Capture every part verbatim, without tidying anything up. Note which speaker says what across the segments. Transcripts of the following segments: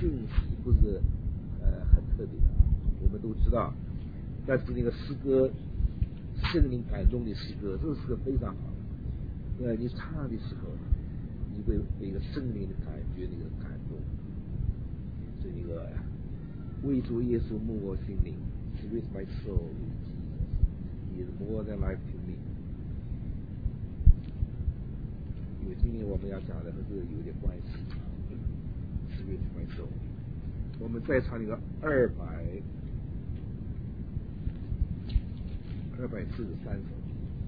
Speaker 1: 信息不是呃很特别的，我们都知道，但是那个诗歌，圣灵感动的诗歌，这个诗歌非常好。呃，你唱的时候，你会被一个圣灵的感觉那个感动，所以那个为主耶稣牧我心灵 ，Sweet my soul in Jesus, He is more than life to me。因为今天我们要讲的和这个有点关系 ，Sweet my soul。我们再唱那个二百二百四十三首。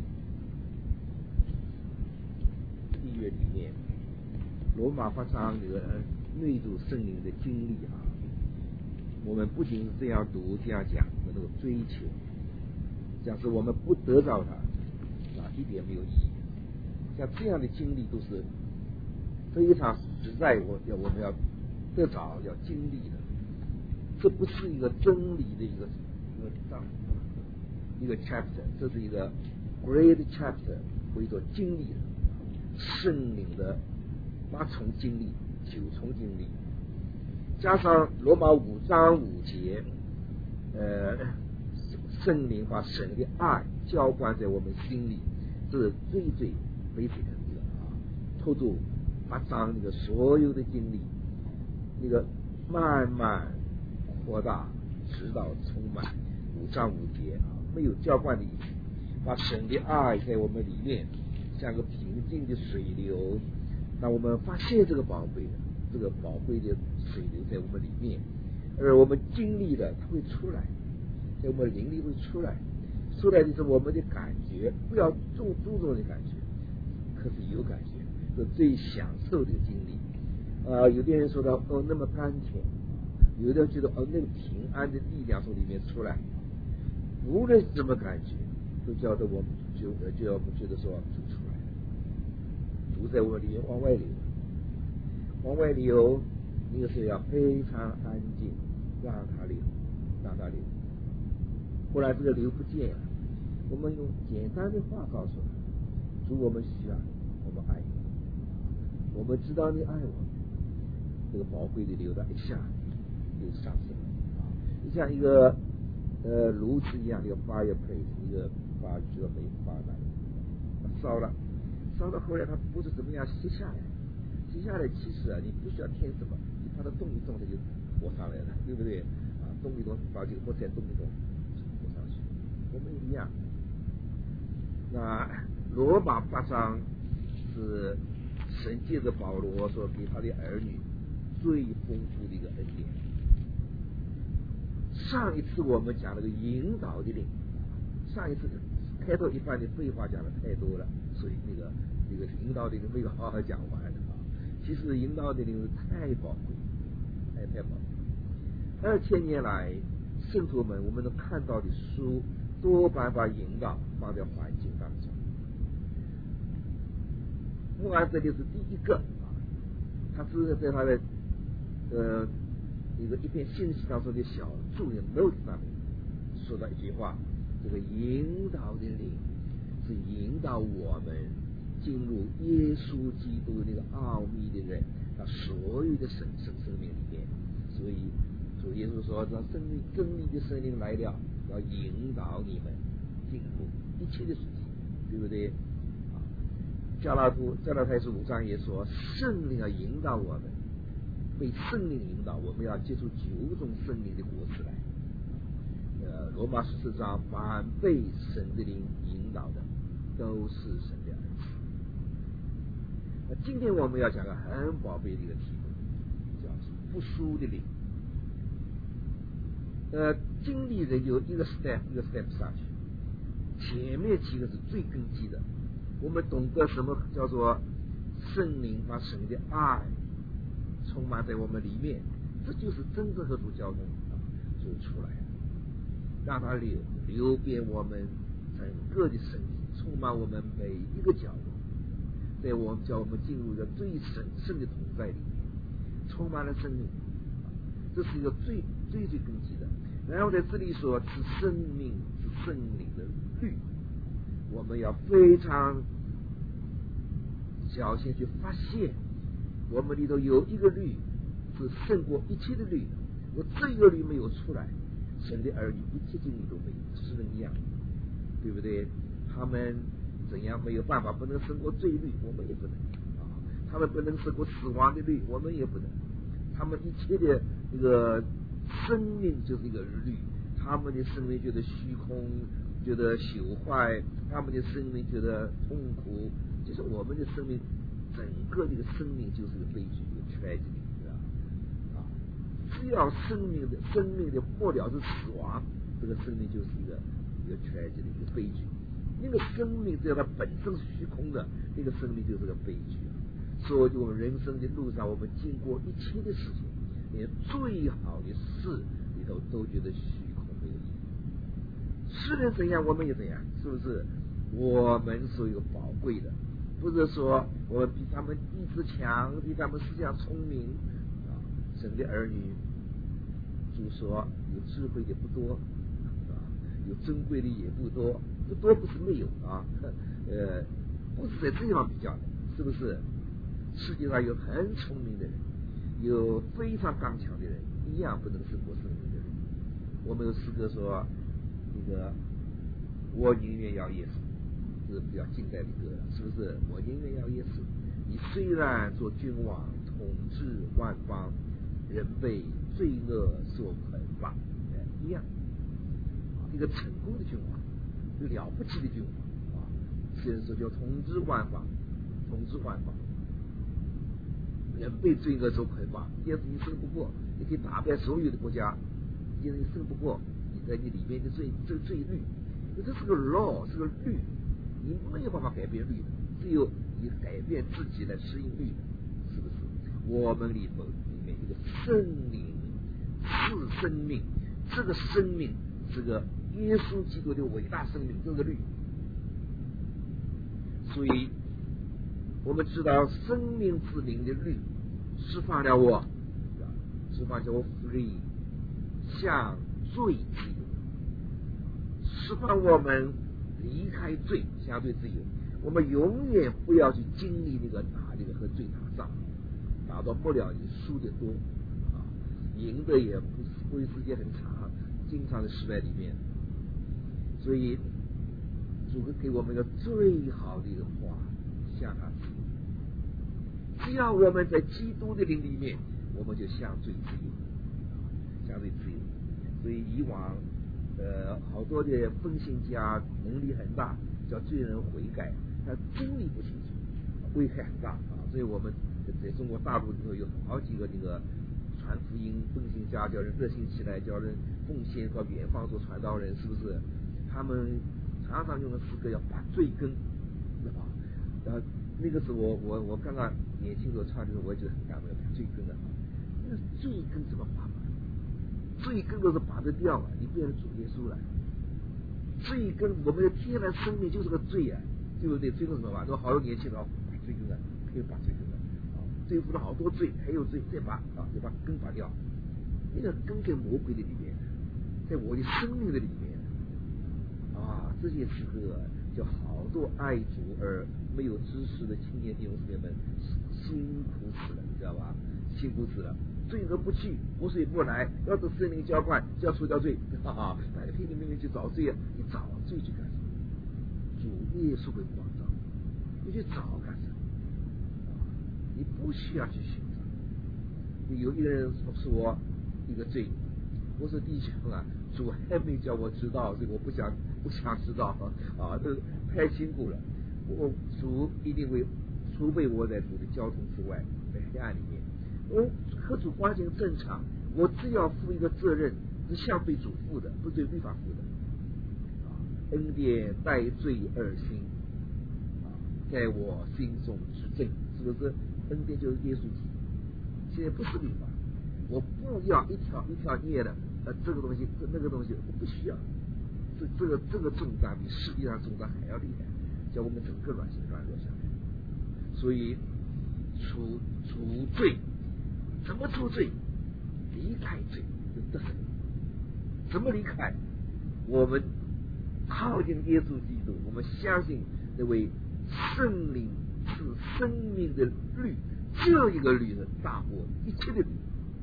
Speaker 1: 音乐里面，罗马发章这个内主圣灵的经历啊，我们不仅是这样读这样讲，那种追求，假使我们不得到它，啊，一点没有意义。像这样的经历都是非常实在，我要我们要得着要经历的，这不是一个真理的一个一个章一个 chapter， 这是一个 great chapter， 为做经历的。圣灵的八重经历、九重经历，加上罗马五章五节，呃，圣灵把神的爱浇灌在我们心里，这是最最 basic 的啊。透过八章那个所有的经历，那个慢慢扩大，直到充满五章五节啊，没有浇灌的意思，把神的爱在我们里面。像个平静的水流，当我们发现这个宝贝，这个宝贝的水流在我们里面，而我们经历了，它会出来，在我们灵里会出来，出来的是我们的感觉，不要注注重的感觉，可是有感觉，是最享受的经历。啊、呃，有的人说到哦那么甘甜，有的人觉得哦那个平安的力量从里面出来，无论什么感觉，都叫得我们就就要我们觉得说就出来。不在我里面往外流，往外流，那个时候要非常安静，让它流，让它流。后来这个流不见了，我们用简单的话告诉他：主，我们需要你，我们爱你，我们知道你爱我们。这个宝贵的流的一下就上升了啊！就像一个呃炉子一样的 fireplace， 一个把这个煤发来，烧了。烧到后来，它不是怎么样熄下来，熄下来其实啊，你不需要添什么，你把它动一动，它就火上来了，对不对？啊，动一动，把这个火再动一动，火上去。我们一样。那罗马八章是神借着保罗所给他的儿女最丰富的一个恩典。上一次我们讲了个引导的灵，上一次开头一半的废话讲的太多了，所以那个那个引导的灵没有好好讲完啊。其实引导的灵太宝贵，太太宝贵。二千年来，圣徒们我们能看到的书，多半把引导放在环境当中。牧安这里是第一个啊，他是在他的呃一个一篇信息当中的小注的 note 上面说到一句话。这个引导的灵是引导我们进入耶稣基督那个奥秘的人，他所有的神圣生命里面。所以主耶稣说，让真理真理的圣灵来了，要引导你们进入一切的事情，对不对？啊，加拉图加拉太书五章也说，圣灵要引导我们，被圣灵引导，我们要接触九种圣灵的果子来。呃，罗马十四章，凡被神的灵引导的，都是神的儿子。那今天我们要讲个很宝贝的一个题目，叫复苏的灵。呃，经历人有一个 step 一个 step 上去，前面几个是最根基的。我们懂得什么叫做圣灵把神的爱充满在我们里面，这就是真正和主交通啊，就出来了。让它流流遍我们整个的身体，充满我们每一个角落，在我们叫我们进入一个最神圣的同在里面，充满了生命，这是一个最最最根基的。然后在这里说是生命是圣灵的律，我们要非常小心去发现，我们里头有一个律是胜过一切的律的。我这个律没有出来，神的儿女一切经历都没有，诗人一样，对不对？他们怎样没有办法不能胜过罪律，我们也不能啊。他们不能胜过死亡的律，我们也不能。他们一切的这个生命就是一个律，他们的生命觉得虚空，觉得朽坏，他们的生命觉得痛苦，就是我们的生命，整个这个生命就是个悲剧，一个tragedy，是吧？啊，只要生命的生命的末了是死亡，这个生命就是一个一个tragedy，一个悲剧。那个生命只要它本身是虚空的，那个生命就是个悲剧。所以我们人生的路上，我们经过一切的事情，连最好的事里头都觉得虚空没有意义。世人怎样，我们也怎样，是不是？我们是一个宝贵的，不是说我们比他们意志强，比他们思想聪明啊。神的儿女，主说有智慧的不多啊，有珍贵的也不多，不多不是没有啊，呃，不是在这地方比较的，是不是？世界上有很聪明的人，有非常刚强的人，一样不能胜过圣灵的人。我们有诗歌说，那个我宁愿要耶稣，这是比较近代的歌，是不是？我宁愿要耶稣。你虽然做君王，统治万邦，人被罪恶所捆绑，一样。一个成功的君王，一个了不起的君王啊！诗人说叫统治万邦，统治万邦。人被罪恶所捆绑，要是你胜不过，你可以打败所有的国家，因为你胜不过你在你里面的罪这个罪律，这是个 law， 是个律，你没有办法改变律的，只有你改变自己来适应律的，是不是？我们里头里面一个圣灵是生命，这个生命是个耶稣基督的伟大生命，这个律。所以我们知道生命之灵的律释放了我，释放叫我 free， 向罪自由，释放我们离开罪，相对自由。我们永远不要去经历那个打那个和罪打仗，打到不了你输的多啊，赢的也不不会时间很长，经常的失败里面。所以主给我们一个最好的一个话，向他自由。只要我们在基督的灵里面，我们就向罪自由，相对自由。所以以往呃好多的分析家能力很大，叫罪人悔改，他经历不清楚，危害很大啊。所以我们在中国大陆里头有好几个那个传福音分析家，叫人热心起来，叫人奉献到远方做传道人，是不是？他们常常用的诗歌要把罪根，对吧？然后那个时候我我我刚刚年轻时候唱的时候，我也觉得很感动，把罪根的啊，那罪根怎么拔嘛？罪根都是拔得掉啊，你变成主耶稣了。罪根，我们的天然生命就是个罪啊，对不对？罪根什么拔？都好多年轻人把罪根啊，可以拔罪根的啊，对付了好多罪，还有罪再拔啊，再把根拔掉。那个根在魔鬼的里面，在我的生命的里面啊，这些时刻叫好多爱主而没有知识的青年弟兄姊妹们辛苦死了，你知道吧？辛苦死了，罪恶不去，无水不来，要得圣灵浇灌，就要除掉罪，哈哈！大家拼命命去找罪啊！你找罪去干什么？主耶稣会光照，你去找干什么？你不需要去寻找。有一个人说我一个罪，我说弟兄啊，主还没叫我知道，所以我不想不想知道啊，这太辛苦了。我主一定会，除非我在主的交通之外，在黑暗里面，我和主关系正常，我只要负一个责任，是向对主负的，不是对律法负的。啊，恩典带罪而行，啊，在我心中之正，是不是？恩典就是耶稣基督，现在不是律法，我不要一条一条念的，呃，这个东西那个东西我不需要，这这个这个重担比世界上重担还要厉害，叫我们整个软性软弱下来。所以除除罪，怎么除罪？离开罪就得胜。怎么离开？我们靠近耶稣基督，我们相信那位圣灵是生命的律，这一个律是大过一切的律。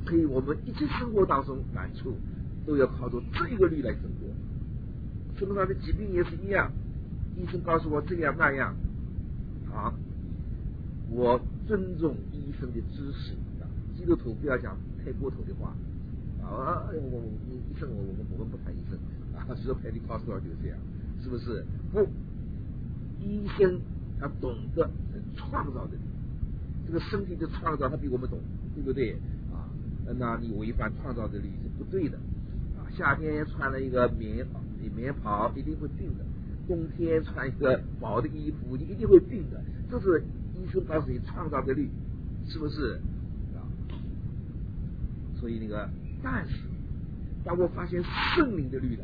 Speaker 1: 可以我们一切生活当中难处都要靠着这一个律来生活。身上的疾病也是一样，医生告诉我这样那样，好，我尊重医生的知识，基督徒不要讲太过头的话啊！我我医生我我们我们不谈医生啊，所有 Pentecostal 就是这样，是不是？不，医生他懂得创造的力，这个身体的创造他比我们懂，对不对啊？那你违反创造的力是不对的啊！夏天穿了一个棉棉袍一定会病的，冬天穿一个薄的衣服你一定会病的，这是医生告诉你创造的力，是不是啊？所以那个，但是当我发现圣灵的律了，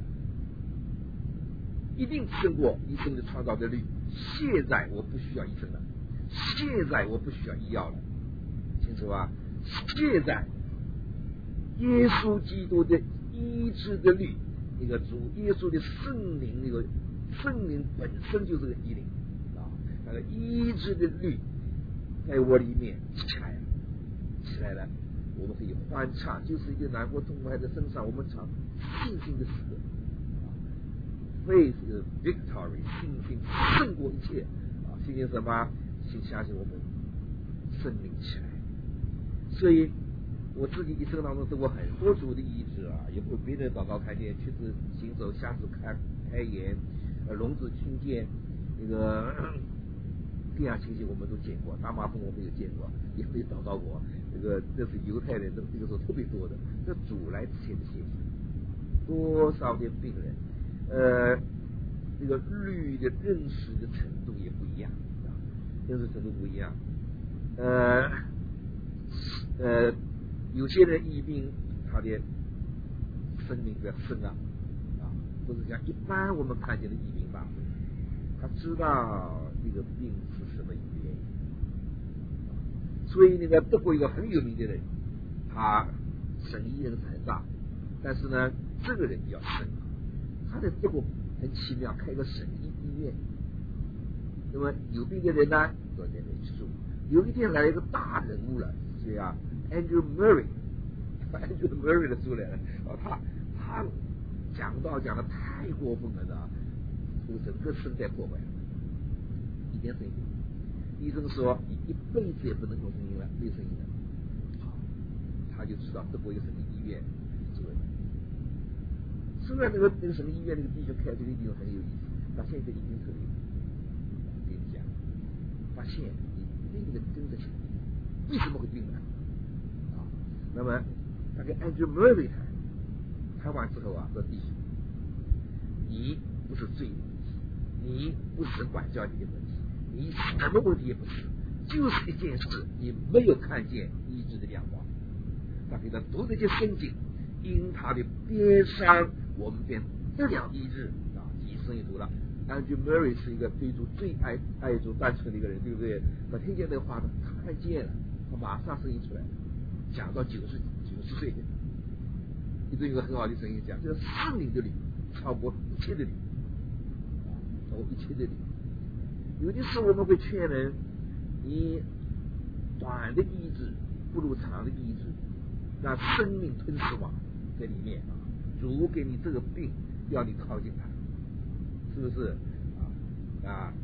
Speaker 1: 一定胜过医生的创造的律。现在我不需要医生了，现在我不需要医药了，清楚吧？现在耶稣基督的医治的律，那个主耶稣的圣灵，那个圣灵本身就是个医灵啊，那个医治的律在我里面起来了，起来了，我们可以欢唱，就是一个难过痛苦在身上，我们唱信心的诗歌。Faith is victory， 信心胜过一切啊！信心什么？请相信我们圣灵起来。所以我自己一生当中得过很多主的医治啊，也会别人祷告看见，瘸子行走，瞎子开开眼，呃，聋子听见，那个各样情形我们都见过，大麻风我们有见过，也没有祷告过。这个这是犹太人这这个时候特别多的，这主来之前的现象，多少的病人。呃，这个律的认识的程度也不一样啊，认识程度不一样。呃呃，有些人疫病，他的生命比较深啊，啊，不是像一般我们看见的疫病吧，他知道这个病是什么原因。所以那个德国一个很有名的人，他生意人是很大，但是呢，这个人比较深。他的结果很奇妙，开个省医医院。那么有病的人呢，都在那里去住。有一天来了一个大人物了，谁啊 ？Andrew Murray，Andrew Murray 的出来了。哦，他他讲道讲的太过分了的，这个整个声带破坏了，一点声音。医生说你一辈子也不能用声音了，没声音了。好，他就知道德国有什么医院住了。虽然那个那个什么医院那个弟兄开这个地方很有意思，他现在已经特别跟你讲，发现你那个跟着起来，为什么会病呢？啊，那么他跟 Andrew Murray 谈，谈完之后啊，说弟兄，你不是罪的问题，你不是神管教你的问题，你什么问题也不是，就是一件事，你没有看见医治的亮光。他给他读这些圣经，因他的鞭伤我们便得了医治啊！以生一读了。Andrew Murray 是一个对主最爱爱主单纯的一个人，对不对？他听见那话，他看见了，他马上声音出来，讲到九十九十岁，一直有个很好的声音讲，这个圣灵的理超过一切的理，超过一切的理。有的时候我们会劝人，你短的医治不如长的医治，让生命吞噬网在里面啊！主给你这个病，要你靠近他，是不是啊？啊，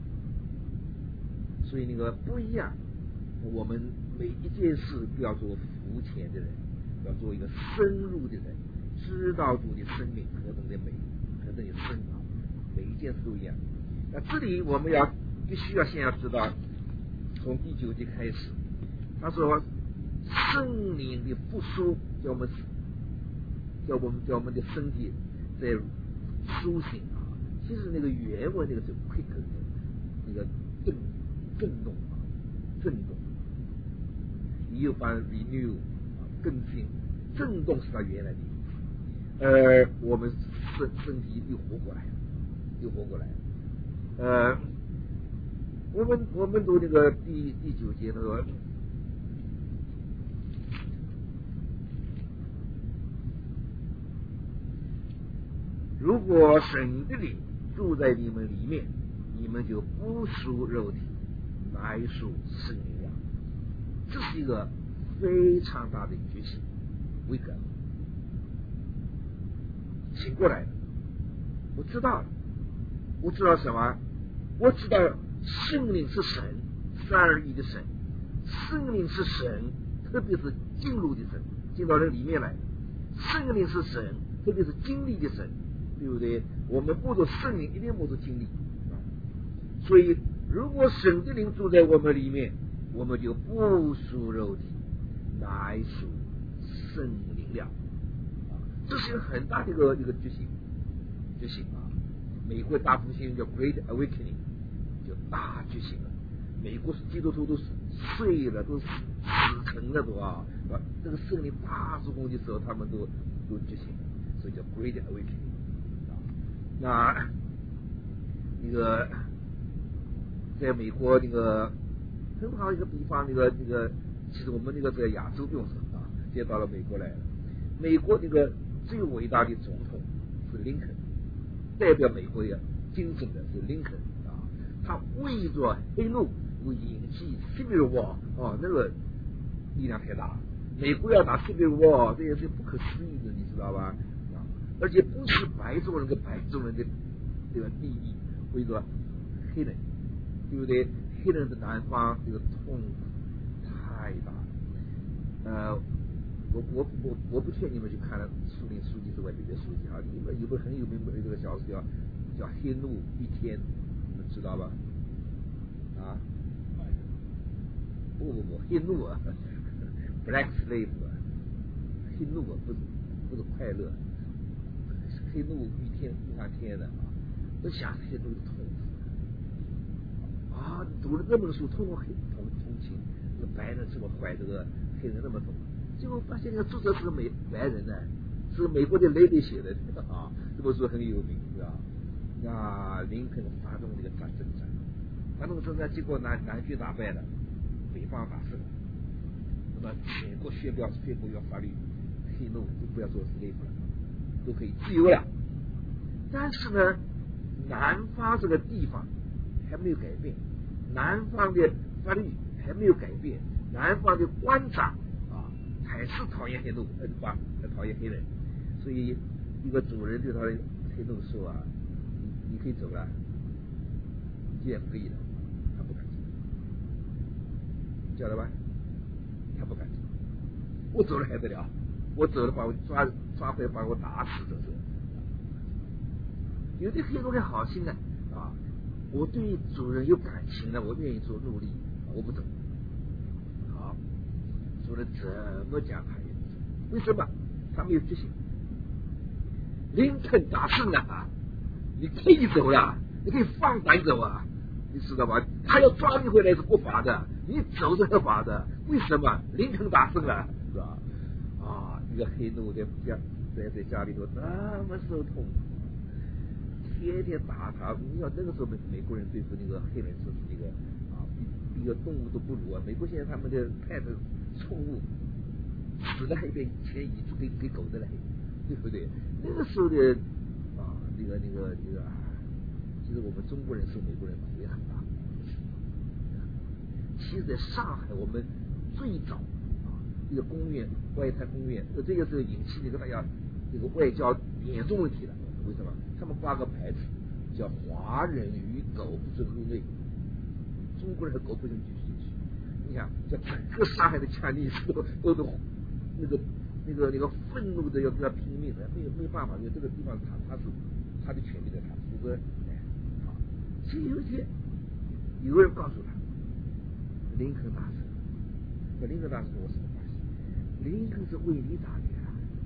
Speaker 1: 所以那个不一样。我们每一件事不要做肤浅的人，要做一个深入的人，知道主的生命何等的美，何等的深啊！每一件事都一样。那这里我们要必须要先要知道，从第九节开始，他说圣灵的复苏，叫我们叫我们叫我们的身体在苏醒啊。其实那个原文那个是 quick 那个震震动啊，震动。你又把 renew 啊更新，震动是它原来的意思。呃，我们身身体又活过来了，又活过来了。呃，我们我们读那个第第九节那个。如果神的灵住在你们里面，你们就不属肉体，乃属圣灵。这是一个非常大的决心。 会梗，醒过来了，我知道了，我知道什么？我知道圣灵是神，三而一的神，圣灵是神，特别是进入的神，进到人里面来。圣灵是神，特别是经历的神，对不对？我们摸着圣灵，一定摸着经历。所以，如果神的灵住在我们里面，我们就不属肉体，乃属圣灵了。这是一个很大的一个一个觉醒，觉醒啊！美国大复兴叫 Great Awakening， 就大觉醒了。美国是基督徒都是睡了，都死沉了，都啊！这个圣灵大助攻的时候，他们都都觉醒了，所以叫 Great Awakening 啊。那那个在美国那个很好一个地方，那个那个，其实我们那个在亚洲不用说啊，接到了美国来了。美国那个最伟大的总统是林肯，代表美国的精神的是林肯啊。他为着黑奴为引起 Civil War 啊，那个力量太大。美国要打 Civil War， 这也是不可思议的，你知道吧？啊，而且不是白种人跟白种人的这个利益，为着黑人，对不对？黑人的南方这个痛苦太大了。呃，我我我我不劝你们去看了苏林书记之外别的书籍啊，你们有本很有名的这个小说叫叫《黑奴一天》，你们知道吧？啊？不不不，黑奴啊 ，Black Slave， 黑奴啊，不是不是快乐，黑奴一天一两天的啊，都想这些都是痛苦啊！读了这本书，通过黑同同情这个白人这么坏，这个黑人那么痛。结果发现那个作者是个美白人呢，是美国的雷雷写的啊，这本书很有名，是吧？那林肯发动这个战争战，发动征战，结果南南军打败了，北方打胜了。那么全国宣表宣布要法律，黑奴都不要做 slave 了，都可以自由了。但是呢，南方这个地方还没有改变，南方的法律还没有改变，南方的官长还是讨厌黑奴，对吧？还讨厌黑人，所以一个主人对他的黑奴说啊，你你可以走了，你既然可以了，他不敢走，晓得吧？他不敢走，我走了还得了？我走了把我抓抓回来把我打死，这是。有的黑奴还好心的啊，我对主人有感情的，我愿意做奴隶，我不走。好。主人怎么讲他也不走，为什么？他没有觉醒。林肯打胜了啊，你可以走了，你可以放胆走啊，你知道吧？他要抓你回来是不罚的，你走是合法的。为什么？林肯打胜了，是吧？啊，一个黑奴在家在在家里头那么受痛苦，天天打他。你要那个时候美美国人对付那个黑人是那个啊，比比个动物都不如啊。美国现在他们的态度。宠物死了还被钱遗嘱给给狗的了，对不对？那个时候的啊，那个那个那个，其实我们中国人受美国人苦也很大。其实，在上海，我们最早啊，一个公园外滩公园，这个时候引起这个大家这个外交严重问题了。为什么？他们挂个牌子叫“华人与狗不准入内”，中国人和狗不准进去。你看，这整个上海的强力士都都都那个那个那个愤怒的要跟他拼命的，没有没有办法，因为这个地方他他是他的权利在他，否则哎好。所以有一天有人告诉他，林肯大胜，那林肯大胜跟我什么关系？林肯是为你打的啊！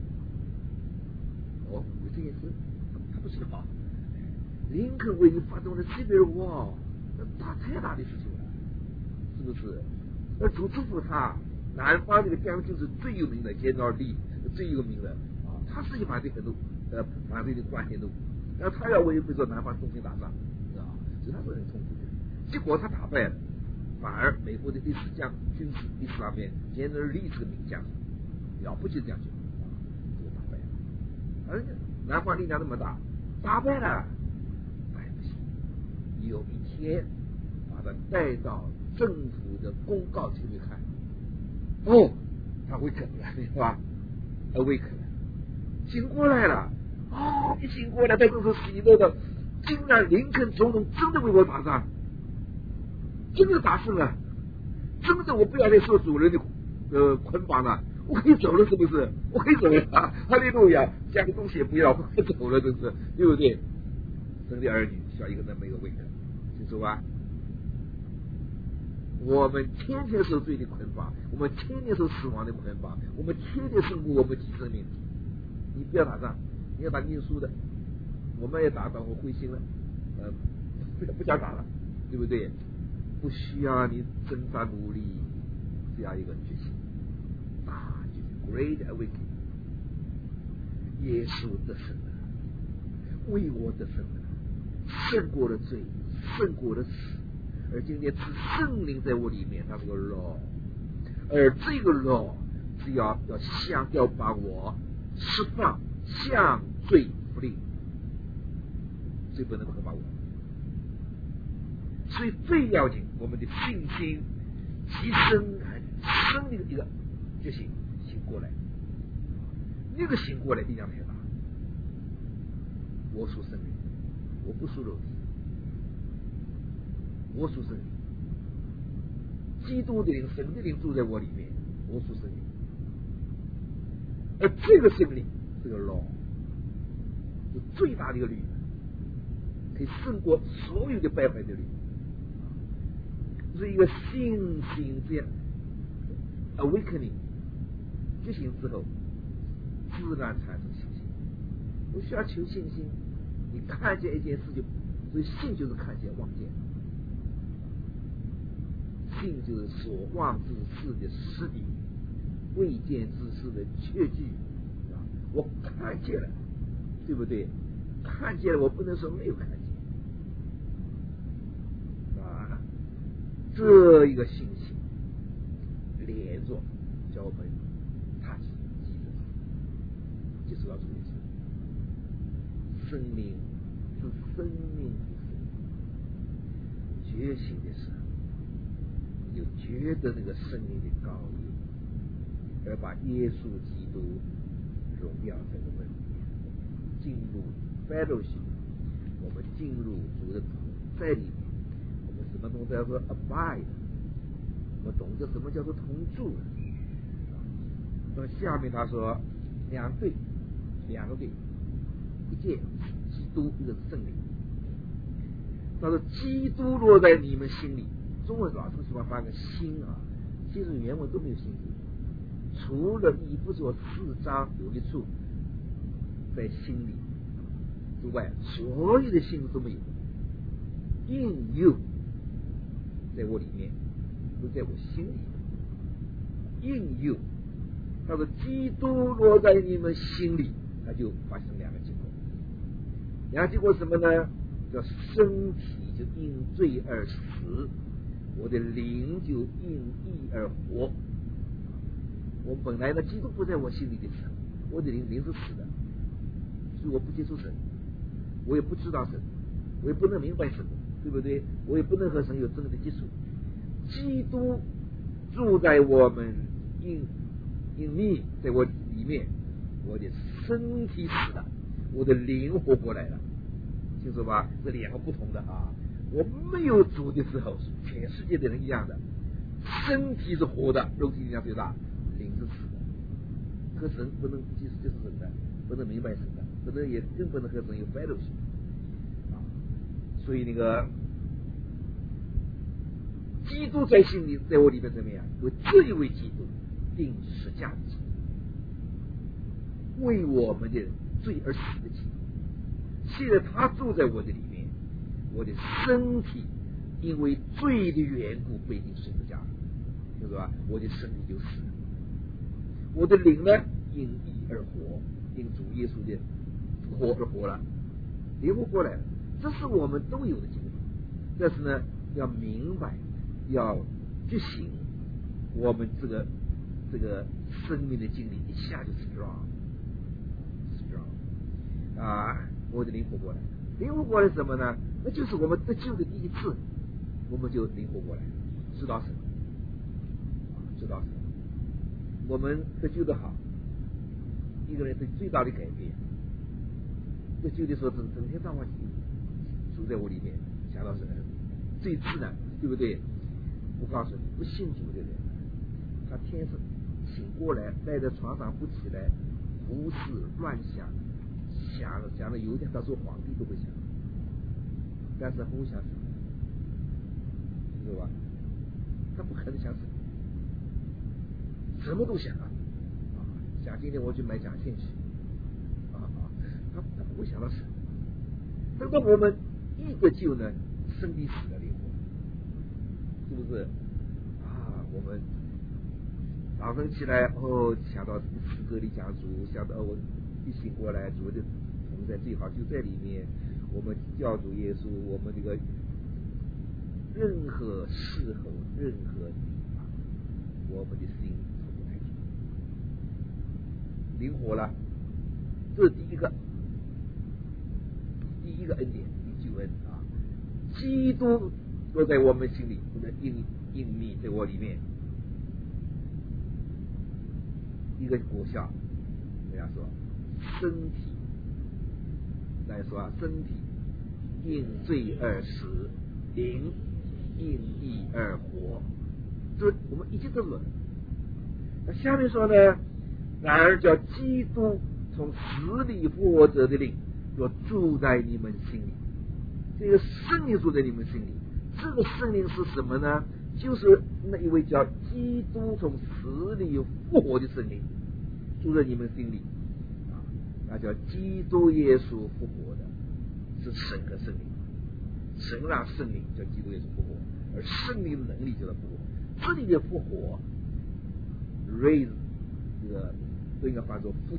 Speaker 1: 哦，有这件事，他不知道。林肯为你发动了Civil War，那大太大的事情了，是不是？而主祝福他，南方这个将军是最有名的，杰诺利最有名的啊，他是一反对很多呃反对的关系都，然后他要为为着南方重新打仗，啊，所以他是很痛苦的。结果他打败了，反而美国的第四将军事历史上面杰诺利是个名将，了不起的将军啊，就打败了。而且南方力量那么大，打败了，哎不行，有一天把他带到政府的公告前面看，哦，他会梗了，对吧？ awake 醒过来了。哦，一醒过来，他真是喜乐的，竟然林肯总统真的为我打仗，真的打胜了，真的我不要再受主人的呃捆绑了，我可以走了，是不是？我可以走了啊！哈利路亚，家里东西也不要，我可以走了，真是，对不对？生的儿女需要一个那么一个位格，清楚吧？我们天天受罪的捆绑，我们天天受死亡的捆绑，我们天天胜过我们己生命。你不要打仗，你要打你输的，我们也打仗，我灰心了，呃，不不想打了，对不对？不需要你挣扎努力，只要一个决心啊，就是 Great Awakening。耶稣得胜了，为我得胜了，胜过了罪，胜过了死。而今天是圣灵在我里面，它是个 law， 而这个 law 只要要想要把我释放，向罪不利，罪不能捆绑我。所以最要紧，我们的信心提升，生命的一个决心醒过来，那个醒过来力量太大。我属生命，我不属肉体。我属生命，基督的灵、神的灵住在我里面，我属生命。而这个生命，这个 law 是最大的一个律，可以胜过所有的败坏的律。是一个信心这样 awakening 觉醒之后，自然产生信心。我需要求信心，你看见一件事就，所以信就是看见望见。信就是所望之事的实底，未见之事的确据。我看见了，对不对？看见了，我不能说没有看见啊。这一个信心连着，叫我们踏实记着，就是要注意生命是生命的生命，觉醒的时候。就觉得那个生命的高义，而把耶稣基督荣耀在我们里面，进入 fellowship， 我们进入主的同在里面，我们什么东西叫做 abide， 我们懂得什么叫做同住。那下面他说两对，两个对，一件基督，一个是圣灵。他说基督落在你们心里。中文老是喜欢翻个心啊，其实原文都没有心字，除了以弗所四章有一处在心里之外，所有的心都没有。In you 在我里面，都在我心里。In you， 他说基督落在你们心里，他就发生两个结果。两个结果什么呢？叫身体就因罪而死。我的灵就因义而活。我本来呢，基督不在我心里的时候，我的灵灵是死的，所以我不接触神，我也不知道神，我也不能明白神，对不对？我也不能和神有真的接触。基督住在我们因因密，在我里面，我的身体死了，我的灵活过来了，清楚吧？这两个不同的啊。我没有主的时候，全世界的人一样的，身体是活的，肉体力量最大，灵是死的。和神不能即使就是神的，不能明白神的，不能也更不能和神有 fellowship 啊。所以那个基督在心里，在我里面怎么样？为这一位基督定十架的基督，为我们的罪而死的基督。现在他住在我的里面。我的身体因为罪的缘故被定十字架，就是吧？我的身体就死了。我的灵呢，因义而活，因主耶稣的活而活了，灵活过来了。这是我们都有的经历，但是呢，要明白，要觉醒，我们这个这个生命的经历一下就 strong strong 啊！我的灵活过来，灵活过来什么呢？那就是我们得救的第一次，我们就灵活过来，知道什么？知道什么？我们得救的好， 一个人的最大的改变。这就得说整整天到晚住在我里面，想到神最自然，对不对？我告诉你，不信主的人，他天生醒过来，赖在床上不起来，胡思乱想，想了想了，有一天他做皇帝都会想，但是不会想什么，知道吧？他不可能想什么，什么都想啊！啊，想今天我去买奖券去，啊啊，他他不会想到什么。等到我们一个救呢，生离死的灵魂，是不是？啊，我们早晨起来哦，想到诗歌里讲主，想到我一醒过来，主的同在最好就在里面。我们教主耶稣，我们这个任何时候、任何地方，我们的心从不太平，灵活了。这是第一个，第一个恩典，第救恩啊！基督都在我们心里，我们隐隐秘在我里面。一个果效，人家说身体来说啊，身体因罪而死，灵因义而活，这我们一直都论。那下面说呢，然而叫基督从死里复活者的灵若住在你们心里，这个圣灵住在你们心里，这个圣灵是什么呢？就是那一位叫基督从死里复活的圣灵住在你们心里啊，那叫基督耶稣复活的，是神和圣灵，神让圣灵叫基督耶稣复活，而圣灵的能力叫做复活。这里的复活 raise 这个都应该翻作复起，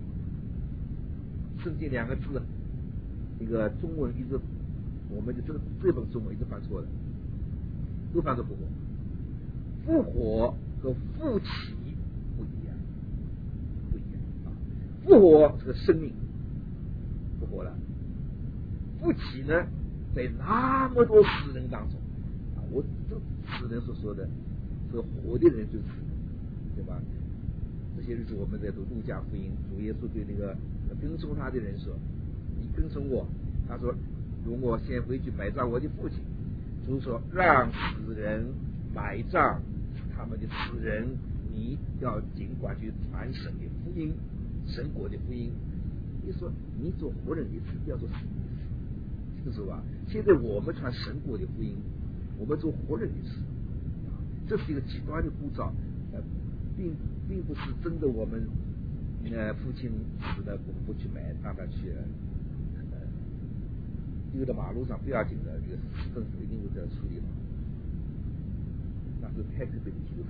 Speaker 1: 圣经两个字，一个中文一直我们的这这本中文一直翻错的，都翻作复活。复活和复起不一样，不一样啊！复活是个生命复活了，复起呢，在那么多死人当中啊，我这死人所说的是活的人就是死人，对吧？这些日子我们在读路加福音，主耶稣对那个跟从他的人说：“你跟从我。”他说：“容我先回去埋葬我的父亲。”主说：“让死人埋葬他们的死人，你要尽管去传神的福音，神国的福音。”你说你做活人的事，不要做死人的事，清楚吧？现在我们传神国的福音，我们做活人的事，这是一个极端的呼召，呃，并并不是真的我们呃父亲死了，我们不去埋，让他去呃丢到马路上不要紧的，这个市政府一定会这样处理好，那是太特别的基督徒。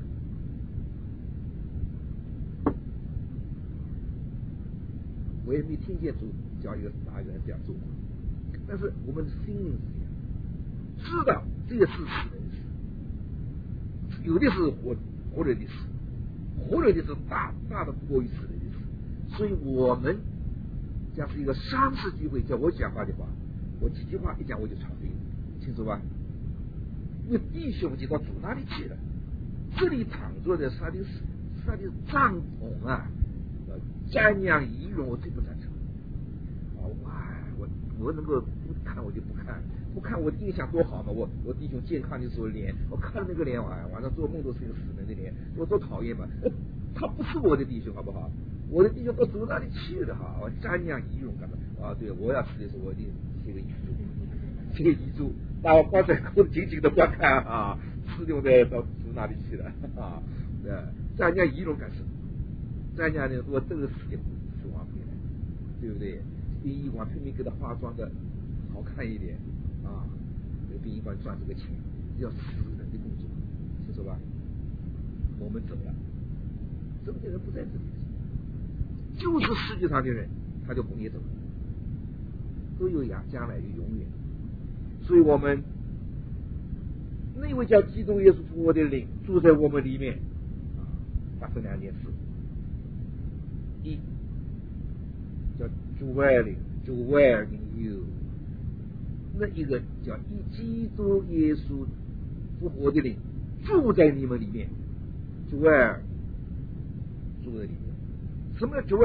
Speaker 1: 我也没听见主教一个大员这样做过，但是我们的心灵是这样，知道这个是死人的事，有的是活活人的事，活人的事大大的不过于死人的事，所以我们将是一个丧事聚会，叫我讲话的话，我几句话一讲我就吵对了，清楚吧？因为弟兄就到主那里去了，这里躺着的是他的是他的帐篷啊。瞻仰仪容我最不赞成啊！哇，我我能够不看我就不看，不看我的印象多好嘛！我我弟兄健康的时候脸，我看了那个脸，晚晚上做梦都是一个死人的脸，我多讨厌嘛！他不是我的弟兄，好不好？我的弟兄到主那里去了哈！我瞻仰仪容干嘛？啊，对，我要死的时候我一定写个遗嘱，写个遗嘱，把我关在口紧紧的观看啊，死的我再到主那里去了啊！对，瞻仰仪容干什么？瞻仰呢，我这个死也死亡回来，对不对？殡仪馆拼命给他化妆的好看一点啊，给殡仪馆赚这个钱，要死人的工作，清楚吧？我们走了，真的人不在这里，就是世界上的人，他就不也走了，都有将将来有永远。所以我们那位叫基督耶稣复活的灵住在我们里面啊，发生两件事。一叫 dwelling dwell in you， 那一个叫以基督耶稣复活的灵住在你们里面 ，dwell 住在里面。什么叫 dwell？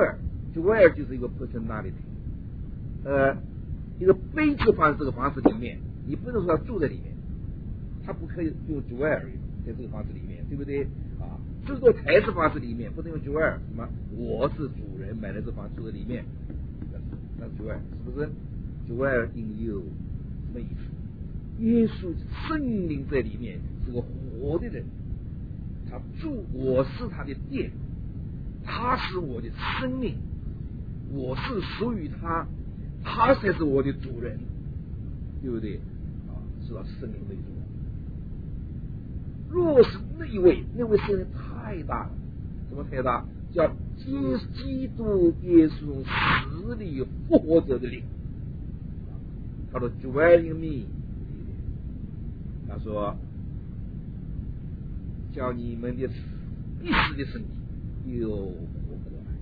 Speaker 1: dwell 就是一个 personality， 呃，一个被子房这个房子里面，你不能说他住在里面，他不可以用 dwell 在这个房子里面，对不对啊？最多台式房子里面不能用 dwell， 什么？我是主人，买了这房子住在里面，那那 dwell 是不是 ？dwell in you 什么意思？耶稣圣灵在里面是个活的人，他住，我是他的殿，他是我的生命，我是属于他，他才是我的主人，对不对？啊，是他圣灵为主。若是那一位，那位圣灵太大了，怎么太大？叫基基督耶稣死里复活者的灵。他说 dwell in me， 他说叫你们的必死的身体又活过来。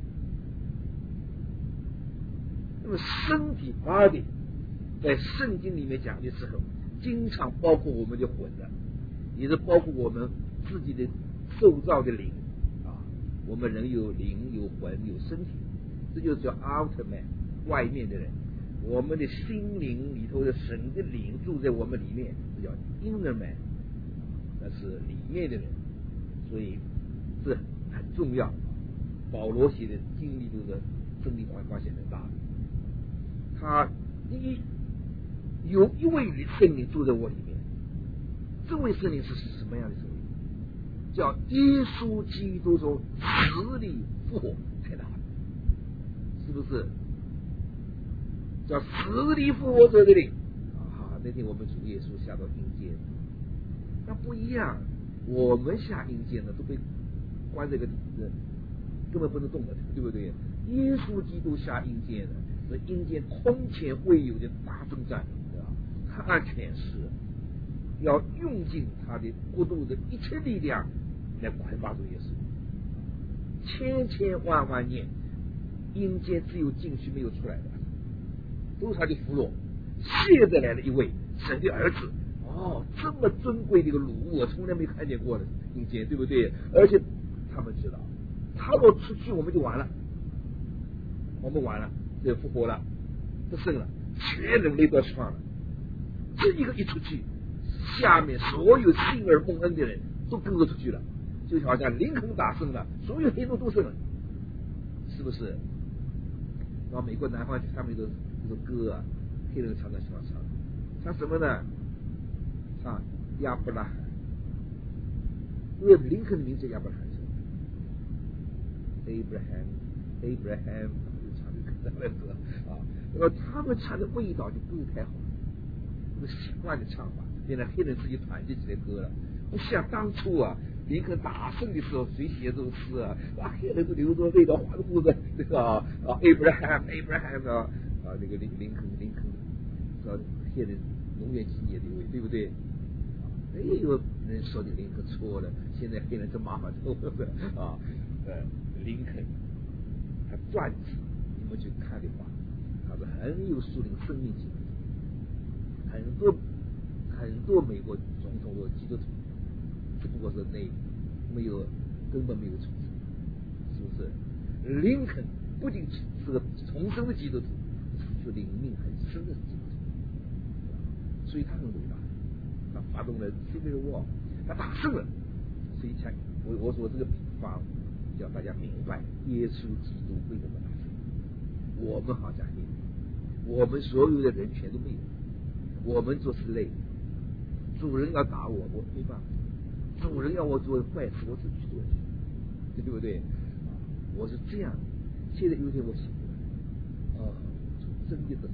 Speaker 1: 那么身体 body 在圣经里面讲的时候，经常包括我们的魂的，也是包括我们自己的受造的灵啊。我们人有灵有魂有身体，这就是叫 outer man 外面的人。我们的心灵里头的神的灵住在我们里面，这叫 inner man， 那是里面的人。所以这很重要。保罗写的经历都是真理发现很大的。他一有一位圣灵住在我里面，这位圣灵是什么样的圣灵？叫耶稣基督从死里复活才大的，是不是？叫死里复活者的灵啊！那天我们主耶稣下到阴间，那不一样。我们下阴间呢，都被关在这个根本不能动的，对不对？耶稣基督下阴间呢，是阴间空前未有的大征战，对吧？他全是要用尽他的国度的一切力量来捆绑住耶稣。千千万万年，阴间只有进去没有出来的，都是他的俘虏。现在来了一位神的儿子。哦，这么尊贵的一个鲁物，我从来没看见过的阴间，对不对？而且他们知道，他若出去，我们就完了，我们完了，这复活了，不胜了，全人类都要失望了。这一个一出去，下面所有信而蒙恩的人都跟着出去了，就好像林肯打胜了，所有黑奴都胜了，是不是？然后美国南方他们有个有个歌啊，黑人常常喜欢唱，唱什么呢？唱亚伯拉罕，因为林肯的名字亚伯拉罕，Abraham，Abraham， 他们就唱这个那歌啊。那么他们唱的味道就不是太好，那个习惯的唱法，现在黑人自己团结起来歌了，不像当初啊，林肯打胜的时候，谁写这首诗啊？啊，黑人都流着泪的，欢呼着，这个啊啊 ，Abraham，Abraham 啊啊，那个林林肯林肯，啊，黑人永远纪念的一位，对不对？没有人说你林肯错了，现在黑人真麻烦多了啊！呃，林肯他传记，你们去看的话，他是很有属灵生命经历，很多很多美国总统都基督徒，只不过是那没有根本没有重生，是不是？林肯不仅是个重生的基督徒，是灵命很深的基督徒，所以他很伟大。他发动了 Civil War， 他打胜了，所以才我我说这个比方，叫大家明白耶稣基督为什么打胜。我们好像黑人，我们所有的人全都没有，我们做是累的，主人要打我，我没办法；主人要我做坏事，我自己去做去，对不对？我是这样。现在有一天我醒过来，哦，真的是，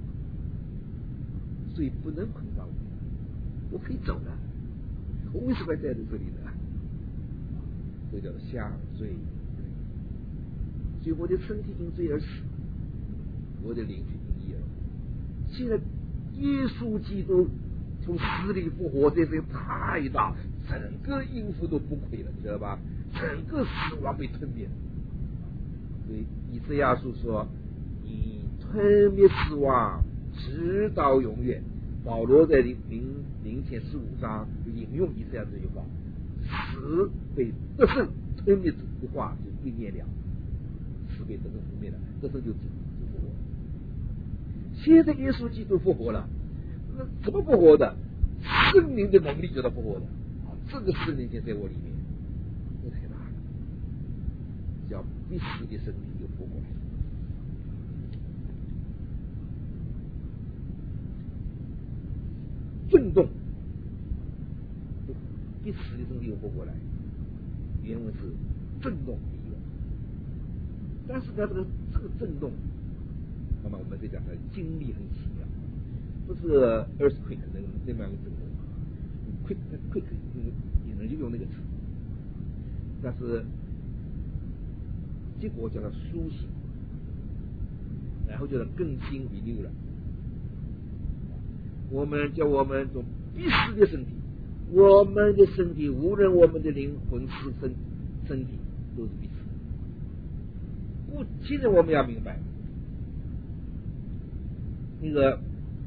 Speaker 1: 所以不能捆绑我。我可以走了，我为什么要待在这里呢？这叫下罪，所以我的身体因罪而死，我的灵却因义而活。现在耶稣基督从死里复活，这份太大，整个阴府都崩溃了，你知道吧？整个死亡被吞灭了。所以以赛亚书说：“你吞灭死亡，直到永远。”保罗在零零零前十五章引用以赛亚这句话，死被得胜吞灭的话就应验了，死被得胜覆灭了，得胜就就复活。现在耶稣基督复活了，那怎么复活的？圣灵的能力叫他复活的啊！这个圣灵就在我里面，这太大了，叫必死的身体又复活了。震动，必死的身体又复活来，原文是震动的意思。但是呢，这个这个震动，那么我们就讲它经历很奇妙，不是 earthquake 那个那么样的震动啊 ，quick quick 也能就用那个词，但是结果叫它苏醒，然后叫它更新 renew 了。我们叫我们从必死的身体，我们的身体，无论我们的灵魂是身身体，都是必死。不，现在我们要明白，那个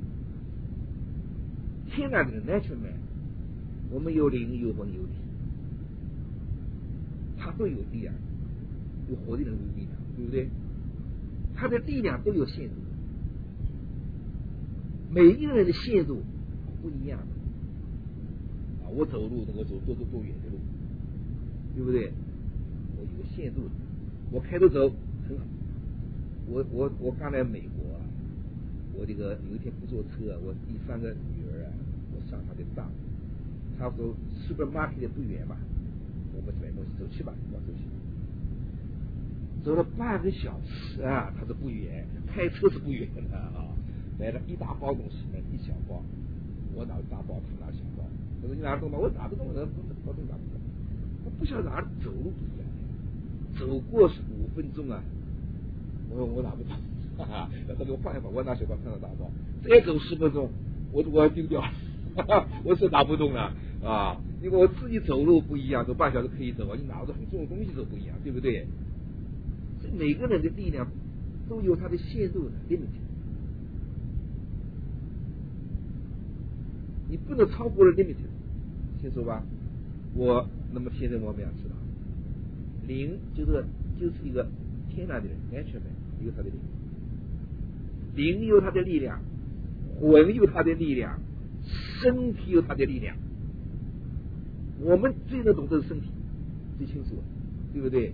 Speaker 1: 天然的 natural man， 我们有灵有魂有体，它都有力量，有活的人有力量，对不对？它的力量都有限度。每一个人的限度不一样的啊！我走路能够走多多多远的路，对不对？我有个限度，我开着走很好。我我我刚来美国啊，我这个有一天不坐车，我第三个女儿啊，我上她的当，差不多 supermarket 不远吧，我们买东西走去吧，我走去。走了半个小时啊，他说不远，开车是不远的啊。来了一大包东西，一小包，我拿大包，他拿小包。我说你拿得动吗？我拿得动，我包动拿不动。他不晓得哪走路不一样，走过五分钟啊，我说我拿不动，哈哈，他给我换一换，我拿小包，他拿大包，再走十分钟，我我要丢掉，哈哈，我是拿不动了啊，因为我自己走路不一样，走半小时可以走啊，你拿着很重的东西走不一样，对不对？所以每个人的力量都有它的限度的 limit。你不能超过了 limit， 清楚吧？我那么现在我们要知道，灵就是就是一个天然的人 ，natural man 有他的灵，灵有他的力量，魂有他的力量，身体有他的力量。我们最能懂得是身体，最清楚，对不对？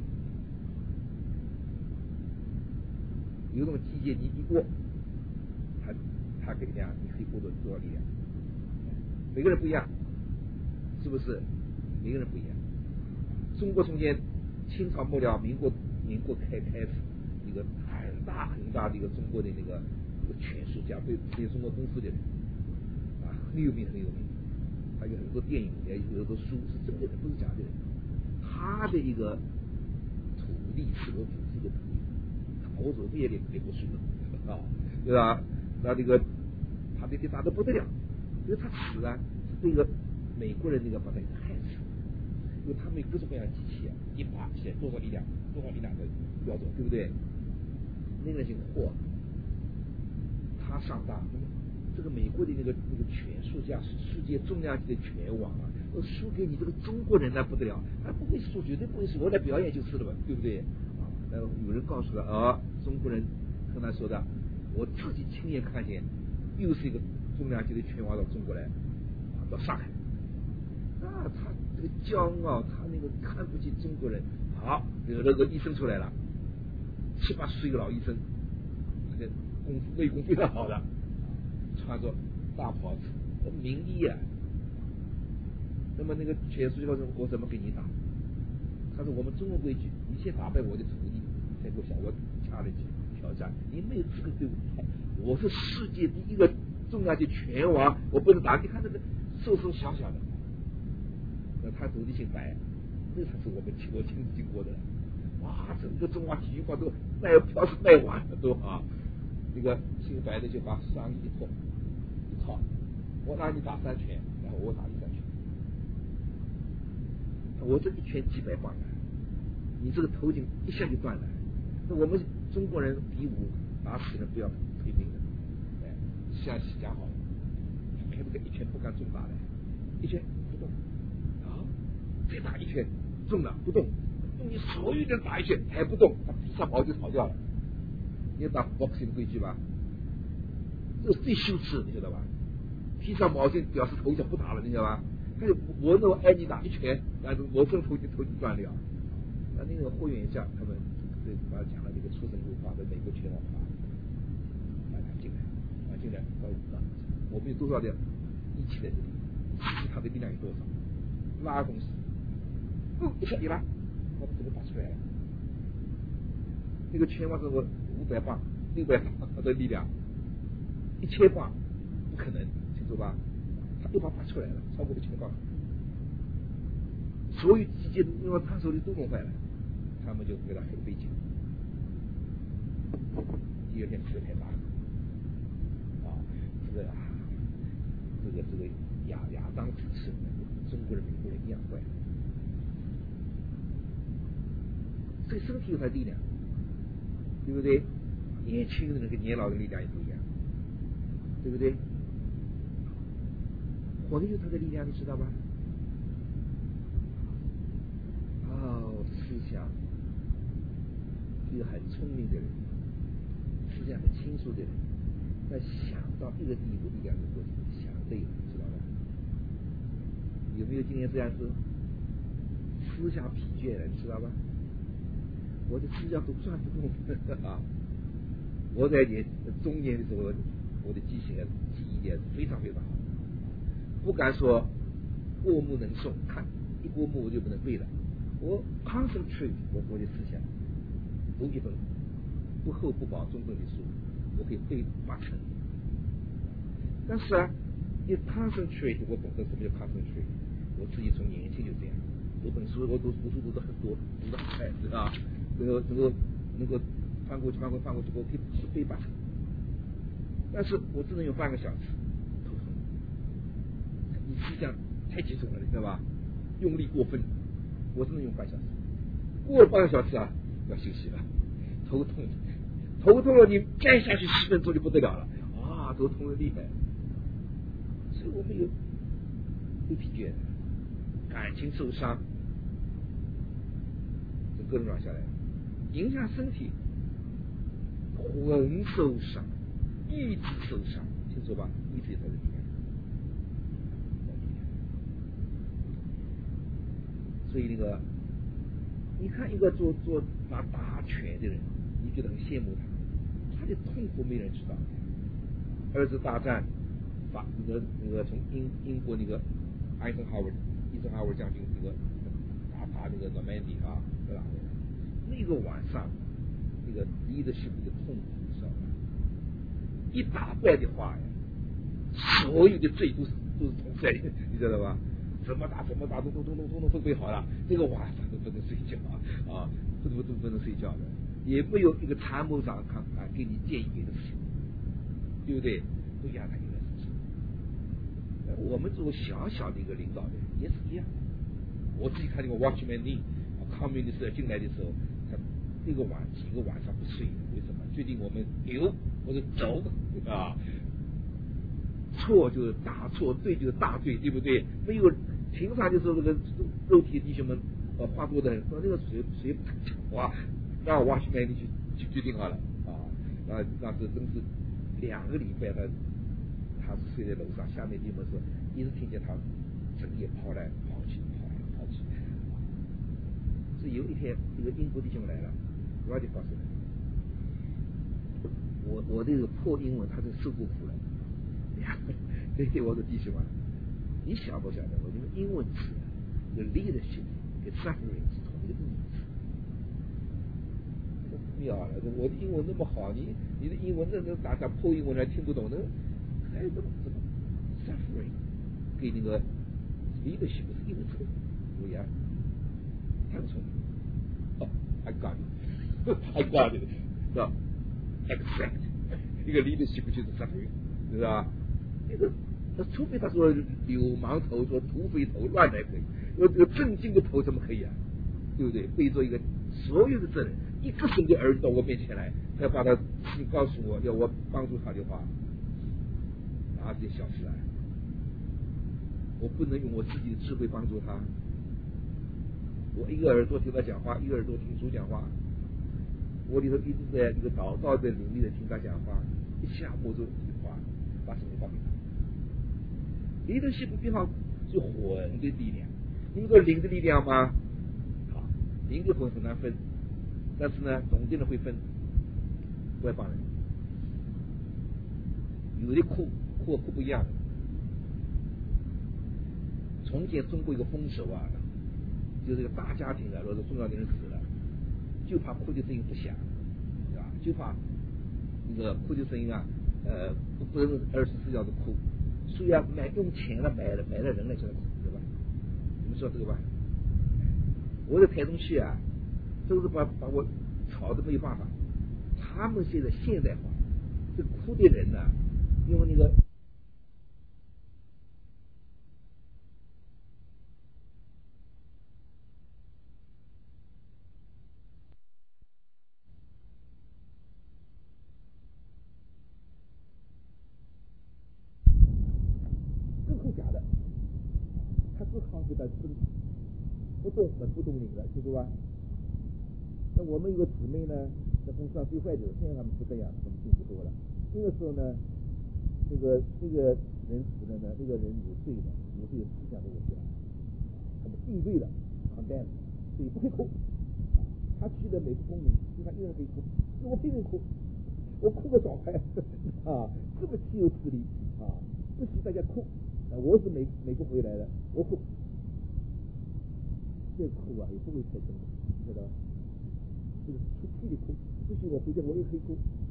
Speaker 1: 有种机械，你一握，它它可以这样，你可以获得多少力量？每个人不一样，是不是？每个人不一样。中国中间清朝末了，民国民国开开始一个很大很大的一个中国的那个一个权术家，对对中国功夫的人啊，很有名很有名。还有很多电影，也有很多书是真的人，不是假的人。他的一个土地是我祖籍的土地，我祖籍也得得过书的啊，对吧？那这个他这些大的不得了。因为他死啊，是被一个美国人那个把他害死，因为他们有各种各样的机器啊，一把起来多少力量，多少力量的标准，对不对？那个人姓霍，他上当，这个美国的那个那个拳术家是世界重量级的拳王啊，我输给你这个中国人那不得了，他不会输，绝对不会输，我来表演就是了嘛，对不对？啊，然后有人告诉他啊，中国人跟他说的，我自己亲眼看见，又是一个重量级的拳王到中国来，啊，到上海，啊，他这个骄傲，他那个看不起中国人，好，惹了个医生出来了，七八十岁的老医生，这个功夫内功非常好的，穿着大袍子，名医啊。那么那个拳术就说我怎么给你打？他说我们中国规矩，你先打败我的徒弟，才给我向我掐了几挑战，你没有资格对我比赛，我是世界第一个重量级拳王，我不能打。你看这个瘦瘦小小的，那他徒弟姓白，那才是我们我亲自经过的。哇，整个中华体育馆都卖票是卖完了都啊。那个姓白的就把上衣一脱一套，我拿你打三拳，然后我打你三拳，我这一拳几百磅，你这个头颈一下就断了。那我们中国人比武打死人不要赔命的，哎，下棋讲好了，开这个一拳不敢重打的，一拳不动，啊，再打一拳中了不动， 用你所有的打一拳，还不动，他披上毛就跑掉了。你要打 boxing 的规矩吧？这是最羞耻的，你晓得吧？披上毛线表示头就不打了，你知道吧？他就我那我挨你打一拳，然后我这头就头就断了。那那个霍元相他们对把讲了这个出神入化的美国拳王法，把他进来，把进来到我们有多少的一起在这里，其实他的力量有多少？拉东西，哦，一下一拉，我们整个打出来了。那个拳王是我五百磅、六百磅的力量，一千磅不可能，清楚吧？他一把打出来了，超过一千磅，所有机械因为他手里都弄坏了，他们就给他黑背景。第二天吃的太大了，啊，这个啊，这个这个亚亚当之吃，中国人、美国人一样坏。所以身体有它的力量，对不对？年轻人跟年老的力量也不一样，对不对？火就是它的力量，你知道吗？哦，思想，一个很聪明的人，思想很清楚的人，在想到一个地步、一两个过程，想累了，知道吗？有没有今天这样子？思想疲倦了，你知道吗？我的思想都转不动啊！我在年中年的时候，我的记性、记忆力非常非常好。不敢说过目能诵，看一过目我就不能背了。我 concentrate 我我的思想，读一本不厚不薄中等的书，我可以背八成。但是啊，你 concentrate 我懂得什么叫 concentrate， 我自己从年轻就这样，读本书我读读书读的很多，读的很快，是吧？能够能够能够翻过去翻过去翻过去，我可以背八成。但是我只能用半个小时。你思想太集中了，你知道吧？用力过分，我只能用半小时。过了半个小时啊，要休息了，头痛，头痛了，你再下去十分钟就不得了了，啊，头痛的厉害。所以我们有有疲倦，感情受伤，就各种乱下来，影响身体，魂受伤，意志受伤，清楚吧？意志也在这里面。所以那个，你看一个做做拿大拳的人，你觉得很羡慕他，他的痛苦没人知道。二次大战，法那个那个从英英国那个艾森豪威尔，艾森豪威尔将军那个打打那个诺曼底啊，对吧？那个晚上，那个leadership的痛苦，你知道吗？一打败的话呀，所有的罪都是都是同在的，你知道吧？怎么打怎么打都都都都都都备好了，那个晚上都不能睡觉啊啊，不不不不能睡觉的，也没有一个参谋长看啊给你建议别的事情，对不对？不压他一个事情。我们作为小小的一个领导人也是一样。我自己看那个 Watchman Nee 抗命的时候进来的时候，他那个晚几个晚上不睡，为什么？决定我们留或者走啊。错就是大错，对就是大对，对不对？没有平常就说这个肉体弟兄们呃话多的人说那个谁谁哇，让我去买你去去决定好了啊啊，那是真是两个礼拜他他是睡在楼上，下面弟兄说一直听见他整夜跑来跑去跑来跑去。所以有一天一个英国弟兄来了，我就告诉他，我我这个破英文他是受过苦了。对对，我的弟兄啊，你晓不晓得？我这个英文词有 leadership 跟 suffering 是同一个意思。妙了，我的英文那么好，你你的英文那那打打破英文还听不懂，那还怎么怎么 suffering 跟那个 leadership 是一个词，不一样，太聪明了。哦 ，I got it，I got it， 是吧 ？Exact， 一个 leadership 就是 suffering， 是吧？那个，除非他说流氓头、说土匪头乱才可以，有有正经的头怎么可以啊？对不对？背着一个所有的责任，一个生的儿子到我面前来，要把他你告诉我，要我帮助他的话，哪是小事啊？我不能用我自己的智慧帮助他， 我一个耳朵听他讲话，一个耳朵听主讲话，我里头一直在一个祷告的努力的听他讲话，一下摸着一句话，把什么话给他。灵的系统变化是魂的力量，你们说灵的力量吗？好，灵跟魂很难分，但是呢，懂的人会分。外邦人有的哭哭哭不一样。从前中国一个风俗啊，就是这个大家庭啊，如果重要的人死了，就怕哭的声音不响，对吧？就怕那个哭的声音啊，呃，不不能二十四小时哭，所以啊，买用钱了买了买了人来叫他哭，对吧？你们说这个吧？我在台中去啊，都是把把我吵得没有办法。他们现在现代化，这哭的人呢、啊，用那个。假的，他只靠这个身体，不动文不动灵的，记住吧？那我们有个姊妹呢，在公司上最坏的，现在他们不这样，他们幸福多了。那个时候呢，那个那个人死了呢，那个人有罪的，有罪有思想的问题了，他们定罪了，扛担了，所以不会哭。他去的美国公民，就他一个人可以哭，我拼命哭，我哭个爽快啊，这么岂有此理啊！不许大家哭。我是美美国回来的，我哭，这哭啊也不会太重，知道吧？这个出气的哭，不许我回家我也可以哭。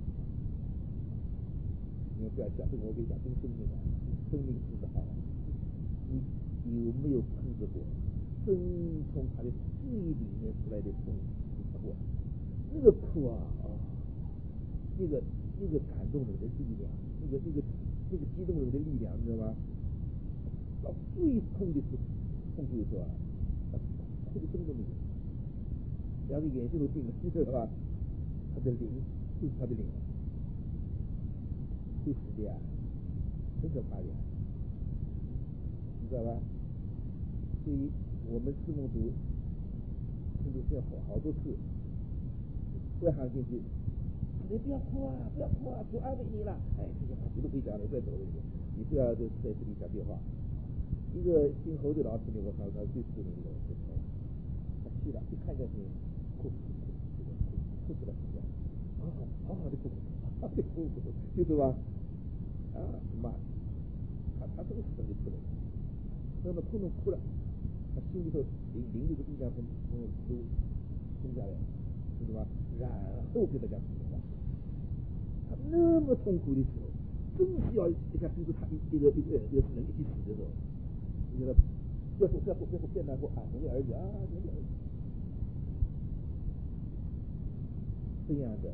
Speaker 1: 你们不要讲这个，我跟你讲，这个生命啊，生命是好，你有没有碰着过？真从他的最里面出来的痛哭，那个哭啊啊，那个那个感动人的力量，那个那个那个激动人的力量，你知道吗？到最痛的时候，痛的时候啊，哭的真的没有，两个眼睛都定了，知道吧？他的灵就是他的灵，会死的呀，很可怕的呀，你知道吧？所以我们自梦读，甚至是要好好多次，外行进去，你不要哭啊，不要哭啊，就安慰你了。哎，这些话谁都可以讲的，再走一点，你不要在在这里讲电话。一个姓侯的老师呢，我常常最出名的，他去了，一看见你，哭哭哭哭哭出来，好好好好的哭，好好的哭哭，就是吧？啊，妈，他他这个是真的出来，那么哭能哭了，他心里头灵灵这个力量从从都松下来，知道吧？然后给大家说话，他那么痛苦的时候，真是要一下，比如他一一个一个一个人一起死的时候。你说，不要说不要说不要说，别难过啊！你的儿子啊，你的儿子，这样的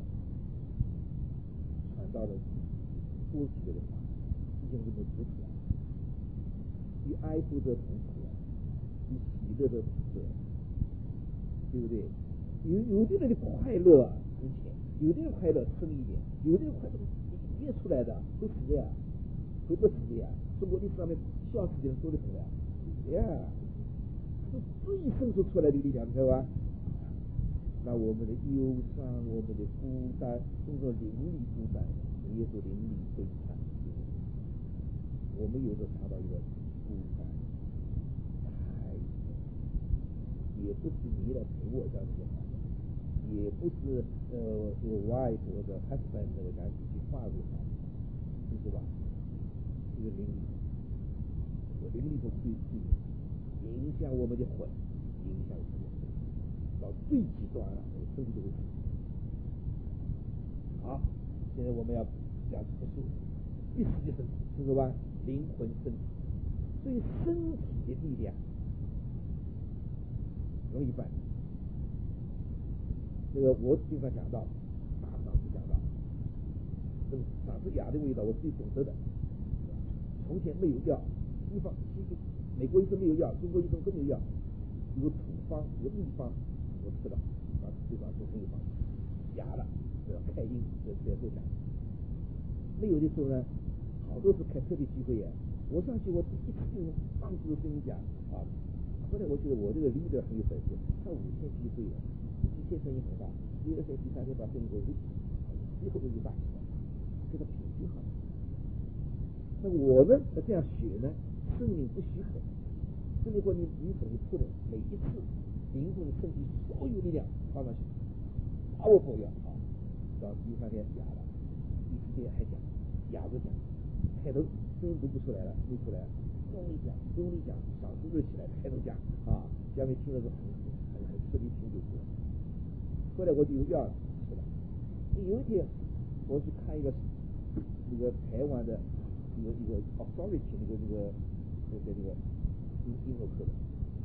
Speaker 1: 传到了多几个人啊，已经这么扶起来，比哀哭的痛苦啊，比喜乐的喜乐，对不对？有有的人的快乐啊值钱，有的人快乐深一点，有的人快乐越出来的会死的呀，会不死的呀。中国历史上面笑死的人多得很呀。呀，是最深处出来的力量，知道吧？那我们的忧伤，我们的孤单，甚至邻里孤单，也是邻里悲惨。我们有时候查到一个孤单，哎，也不是你来陪我这样子，也不是呃这个 wife 或者 husband 那个讲一句话给他，就是吧？这个邻里。灵里头最最影响我们的魂，影响我们的魂，到最极端了，身体都会死。好，现在我们要讲这个书，第四个身体，知道吧？灵魂身体，所以身体的力量容易办。那个我经常讲到，大上次讲到，这个长治牙的味道我最懂得的，从前没有药。西方西西美国医生没有药，中国医生更没有药，有土方有秘方，我吃了啊，对吧？都很有帮助。哑了，这开音，这这这讲。没有的时候呢，好多是开车的机会呀。我上去我一次就放肆的跟你讲啊，
Speaker 2: 后来我觉得我这个 leader 很有本事，他五天击碎了，第一天声音很大，第二天、第三天把声音给最后就大起来，这个平均好。那我们这样学呢，圣灵不许可，圣灵说你你等于出的每一次灵魂身体所有力量放上去，把我不要啊，到第三天哑了，第四天还讲哑着讲，开头声音读不出来了，没出来，用力讲，用力讲，嗓子热起来，开头讲啊，下面听了是很很很吃力听就过。后来我就又要是了，有一天我去看一个那个台湾的一个一个 authority 那个那个那个那个英英文课的，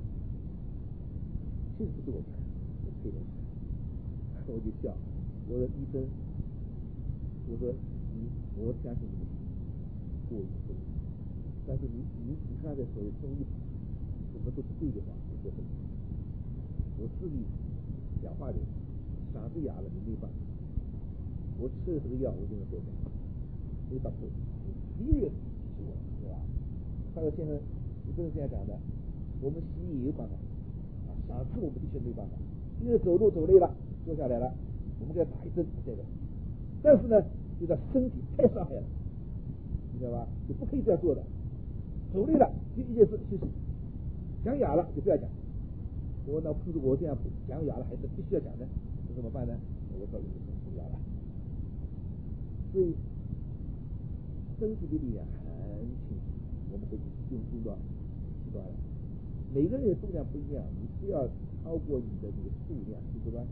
Speaker 2: 其实不是我看，我配的，我就笑，我说医生，我说你我相信你过于分，但是你你你刚才说的中医什么都是对的话，我说不，我自己讲话的嗓子哑了你没办法，我吃了这个药我就能做到，没到头，你越是我是吧？他说现在你不能这样讲的，我们西医也有办法啊，嗓子我们的确没办法，因为走路走累了坐下来了，我们给他打一针这个，但是呢就他身体太伤害了，你知道吧？就不可以这样做的，走累了就一件事休息，讲哑了就不要讲。我那碰着我这样讲哑了还是必须要讲的，那怎么办呢？我说就是不哑了。所以身体的力量很清楚，我们会用用到知道了。每个人的重量不一样，你不要超过你的这个数量，对吧？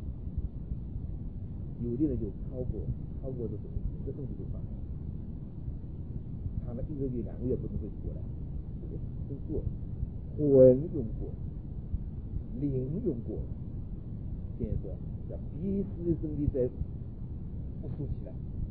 Speaker 2: 有的人就超过超过这种整个身体就伤害，他们一个月两个月不能会过来，这个都过，混用过，灵用过，现在说叫彼此的身体在复苏起来，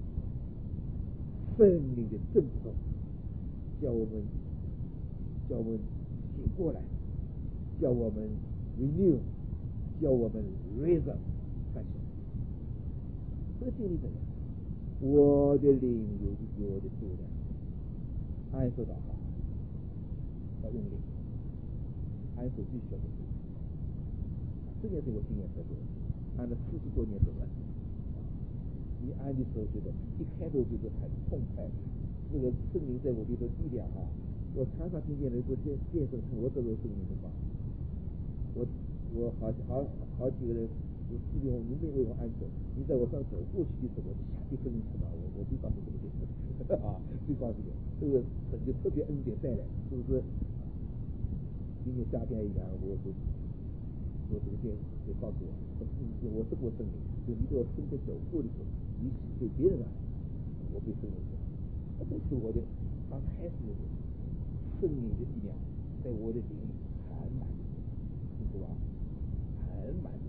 Speaker 2: 圣灵的震动，叫我们叫我们醒过来，叫我们 renew， 叫我们 raise up， 翻起来。这个经历怎样？我的灵有有我的力量，安守祷告，要用力，安守必须要用力。这件事我经验特别，按照四十多年走来，一按的时候觉得一开头觉得很痛快，这个圣灵在我里头力量啊，我常常听见人说见见证我这个圣灵的话，我我好好好几个人。我自己我明明为我安守，你在我上走过去的时候，我下一分钟知道我我最高兴这个点啊，最高兴的，这个神就特别恩典带来，是不是？今年夏天一样，我我我这个电就告诉我，我我是过圣灵，就你在我身边走过的时候，你给别人啊，我被圣灵说，这是我的刚开始的时候，圣灵的力量在我的灵里很满足，是吧？很满足。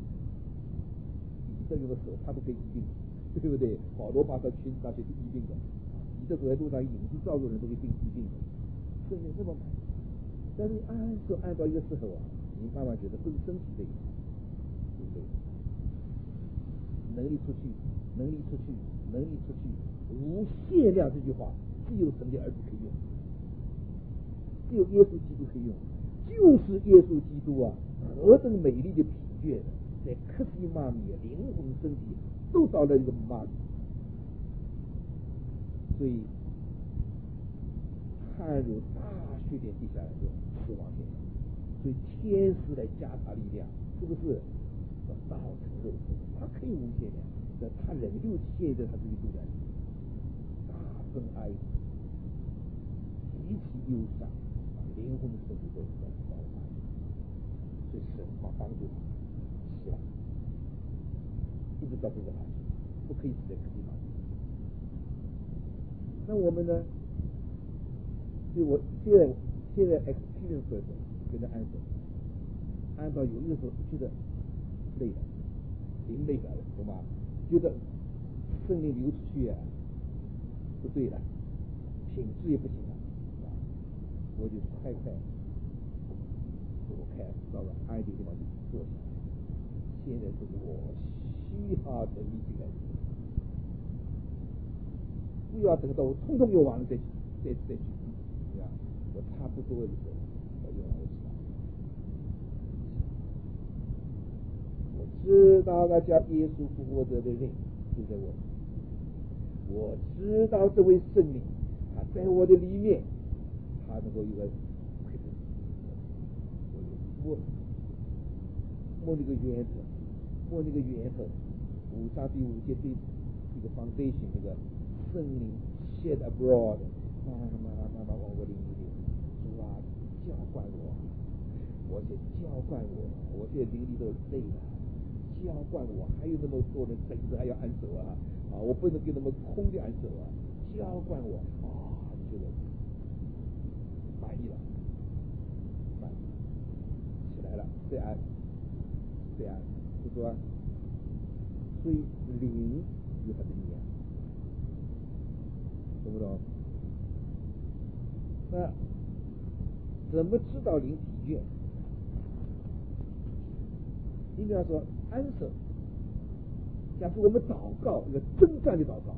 Speaker 2: 这有的时候他都可以医病，对不对？保罗把他去那些是医病的，你这走在路上影子照着人都可以病医病的，圣灵这么满。但是按说按照一个时候啊，你慢慢觉得不是身体累，对不对？能力出去，能力出去，能力出去，无限量这句话，只有神的儿子可以用，只有耶稣基督可以用，就是耶稣基督啊，何等美丽的品卷！在克西玛米灵魂身体都到了一个玛米，所以汗如大雪点滴下来就死亡现象，所以天使来加他力量，是不是？道成肉身，他可以无限量，但他仍旧现在他这个度量，大声哀哭，极其忧伤，灵魂身体都在爆发，所以神帮帮助他。一直到这个海，不可以死在地方。那我们呢？就我现在现在 experience 的跟着安守，按照有的时候觉得累了，灵累了，懂吗？觉得圣灵流出去啊，不对了，品质也不行了，是吧？我就快快，我开到了安静地方就坐下。现在是我嘻哈的力气来，不要等到我通通用完了再再再去，对吧？我差不多的时候，我用完我知道， 知道那叫耶稣复活者的灵住在我里，我知道这位圣灵他在我的里面，他能够有个摸摸那个源头，摸那个源头。五章第五节对这个 foundation 那个圣灵 shed abroad， 慢慢慢慢慢慢往我里面流，主啊，浇灌我，我就浇灌我，我这灵里都累了，浇灌我，还有那么多人等着还要按手啊啊！我不能给他们空的按手啊，浇灌我啊！你觉得满意了，满意起来了，对安，对安，就说，所以灵有它的力量，懂不懂？那怎么知道灵疲倦？你比方说安守，假设我们祷告一个征战的祷告，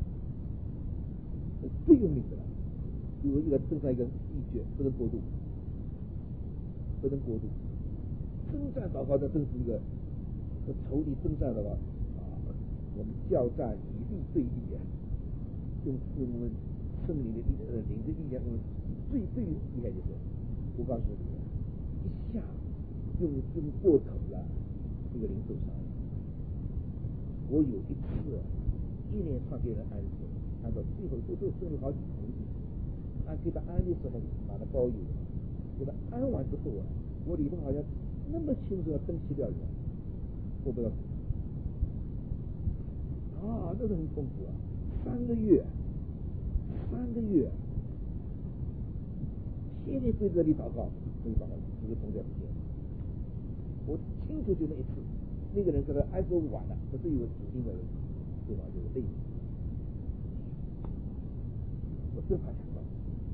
Speaker 2: 最有名的了，有一个征战一个秘诀，不能过度，不能过度。征战祷告这正是一个和仇敌征战的吧啊，我们交战以力对力啊，用用我们圣灵的力呃灵的力量，我们最最厉害的时候，我告诉你，一下用用过头了，这个灵受伤了。我有一次一连串给人安慰，按照最后都都生了好几头的，按给他安的时候把他包邮，给他安完之后啊，我里头好像那么清楚要登记掉人，我不知道啊，那是很痛苦啊，三个月，三个月，天天跪这里祷告，这里祷告，这个从来不见。我清楚就那一次，那个人跟他安守晚了，可是有个指定的人，对吧？就是累，我真怕想到，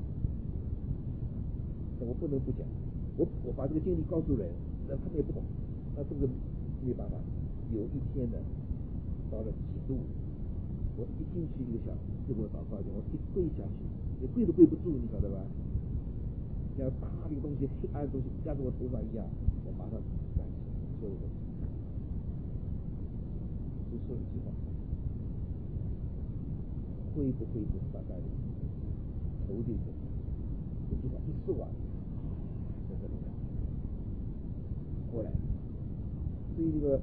Speaker 2: 但我不能不讲，我我把这个经历告诉人，那他们也不懂，那这个没办法。有一天呢，到了几度，我一进去一个小时，就给我祷告去，我一跪下去，也跪都跪不住，你晓得吧？像大的东西、黑暗的东西压在我头上一样，我马上站起来，所有的，就说一句话：会不会是大概率？头这个，这句话一说完，就这么样，过来，所以这个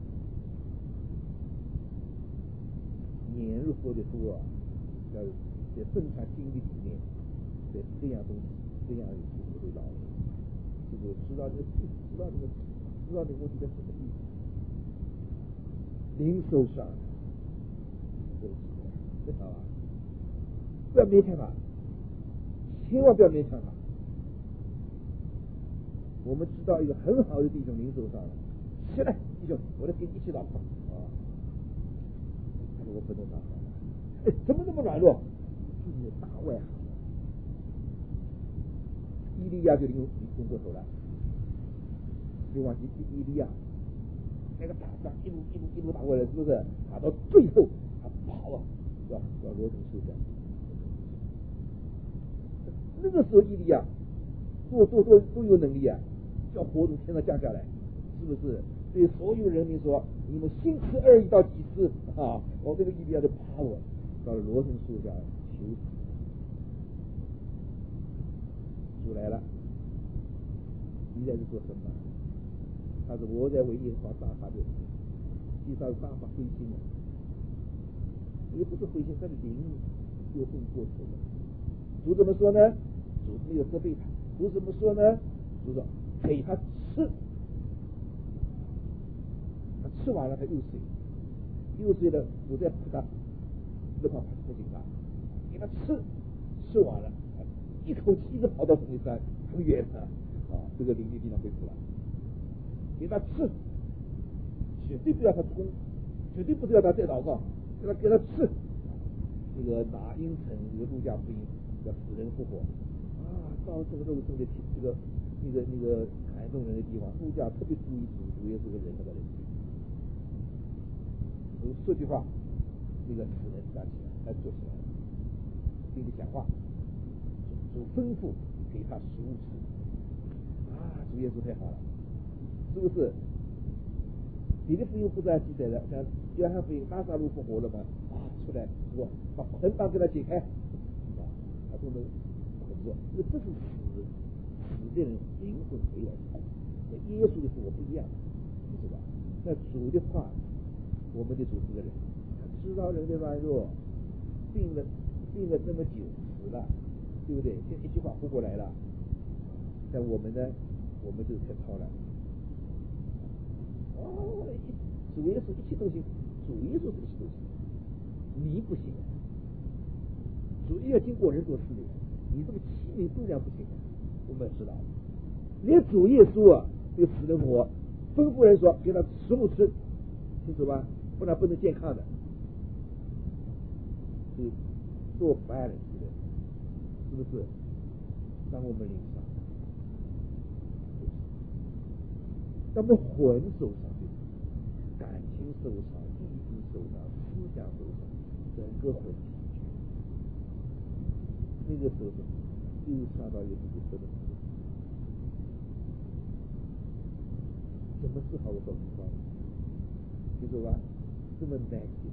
Speaker 2: 年日活的多啊，要在正常经历里面，在这样东西。这样也不会老的，这个知道这个知道这个知道这个问题在什么地方，灵受伤，都知道，知道吧？不要勉强他，千万不要勉强他。我们知道一个很好的弟兄灵受伤了，起来，弟兄，我来跟你一起祷告啊！他说我不能祷告，哎，怎么这么软弱？自己的大外行。伊利亚就用用过头了，就忘记伊利亚那个打仗一路一路一路打过来，是不是？打到最后他跑了，是吧？要罗成受降。那个时候伊利亚多多多都有能力啊，叫火从天上降下来，是不是？对所有人民说：“你们星期二一到几次啊？”我这个伊利亚就怕我，到了罗成受降，求死。主来了，你在这做什么？他说我在为耶和华大发热心，其实他是大发灰心了，也不是灰心，他的灵又混过头了。主怎么说呢？主没有责备他，主怎么说呢？主说给他吃，他吃完了他又睡，又睡了，主再扑他，不怕扑醒他，给他吃，吃完了。一口气一直跑到凤梨山很远的啊，这个灵力地方恢复了，给他吃，绝对不要他攻，绝对不是要他再祷告，给他给他吃。这个拿因城这个路加福音叫死人复活啊，到这个肉身的这个那个那个感动人的地方，路加特别注意主主耶稣的人那个人，说句话，那个死人站起来，他坐起来，并且讲话。主吩咐给他食物吃啊！主耶稣太好了，是不是？ 别的福音不是还记载了，像约翰福音拉萨路复活了嘛，啊，出来说把捆绑给他解开，啊，他说的捆住，因为这是死死的人灵魂回来的，和耶稣的复活不一样，是吧？那主的话，我们的主是个人，他知道人的软弱，病了病了这么久死了，对不对？这一句话活过来了，但我们呢，我们就太操了。哦，主耶稣一切东西，主耶稣是一切东西，你不行，主要经过人做事的，你这个器皿度量不行，我们知道，连主耶稣啊，这个死人复活，吩咐人说给他食物吃，清楚吧？不然不能健康的，就做白人的，是不是？当我们领上，当我们魂受伤。感情受伤，意志受伤，思想受伤，整个魂疲倦。那个时候又上到一个地步，怎么治好我搞不好？记住吧，这么难听。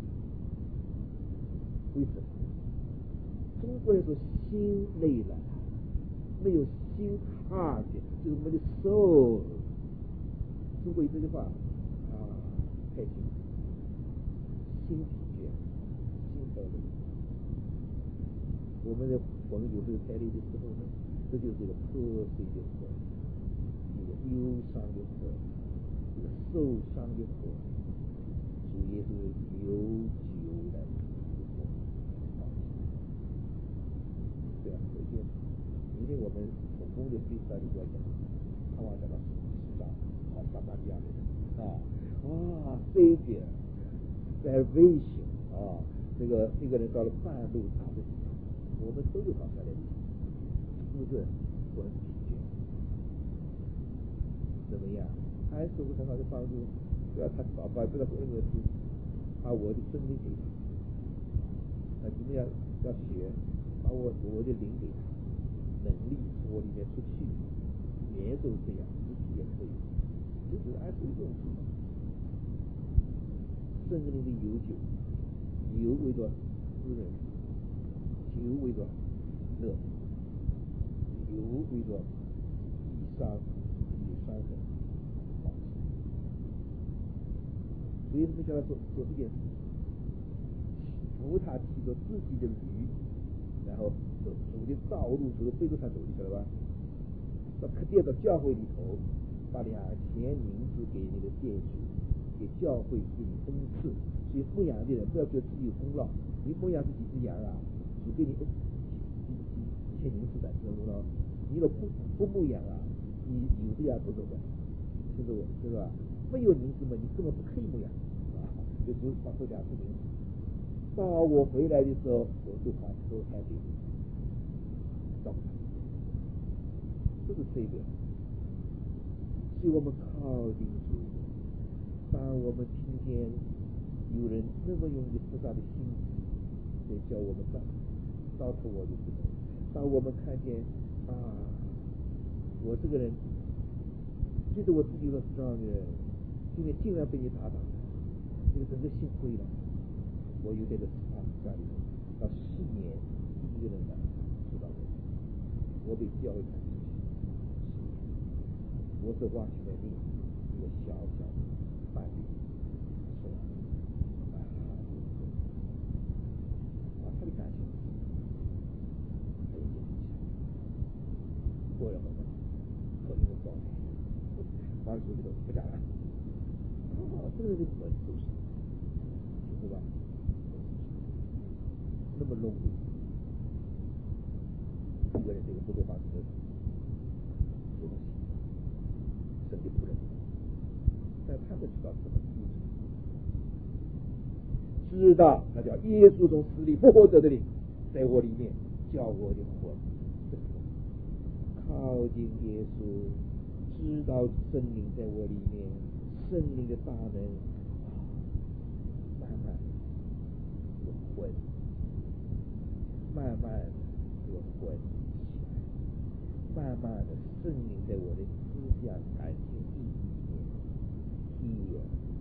Speaker 2: 为什么？中国人说心累了，没有心 heart， 就是我们的 soul。中国有这句话。太心心疲倦，心太累。我们的魂有时候太累的时候呢，这就是这个破碎的魂，一个忧伤的魂，一个受伤的魂。主耶稣有酒来治魂。对啊，有些明天我们总共的对三里多讲，看完讲到十章，好撒玛利亚人啊。啊，这一点在危险啊！这个这个人到了半路他的地方，我们都有好下来的，是不是？我很疲倦，怎么样？还是不是很好的帮助？不要他宝宝，不要说任何事，把我的生命给他，啊，怎么样？要学，把我我的灵给他，能力从我里面出去，也都这样，自己也可以，就是按这个用处。圣灵的有酒，油为着滋润，酒为着乐，油为着易伤易伤痕。所以我叫他做做这件事，扶他骑着自己的驴，然后走走的道路，走的非洲上走，你晓得吧？到客店到教会里头，把两钱银子给那个店主。给教会给你恩赐，所以牧羊的人不要觉得自己有功劳，你牧羊是几只羊啊，只给你几几几千银子的，知道吗？你若不不牧羊啊，你有的羊不走的，听着我，是吧？没有银子嘛，你根本不可以牧羊啊，就只把这两只银子。到我回来的时候，我就还都还给你，照顾他，这是这个，所以我们靠近主。当我们听见有人那么用的复杂的心来叫我们照照出我的时候，当我们看见啊，我这个人觉得我自己有了strong的，今天竟然被你打倒，这个整个心灰了。我有点的啊，家里到四年一个人来知道我，我被教育，我是挖起来命一个小小的。伴侣是吧？啊，他的感情很有影响。过了后呢，后面的状态，完了之后不讲了。哦，这个人就很受伤，是吧？那么 lonely， 一个人这个不多方式的东西，神的仆人。但他们知道什么意思？知道那叫耶稣从死里复活者的灵在我里面，叫我的魂靠近耶稣，知道圣灵在我里面，圣灵的大能，慢慢有魂，慢慢有魂起来，慢慢的圣灵在我的思想、感情、意义里面。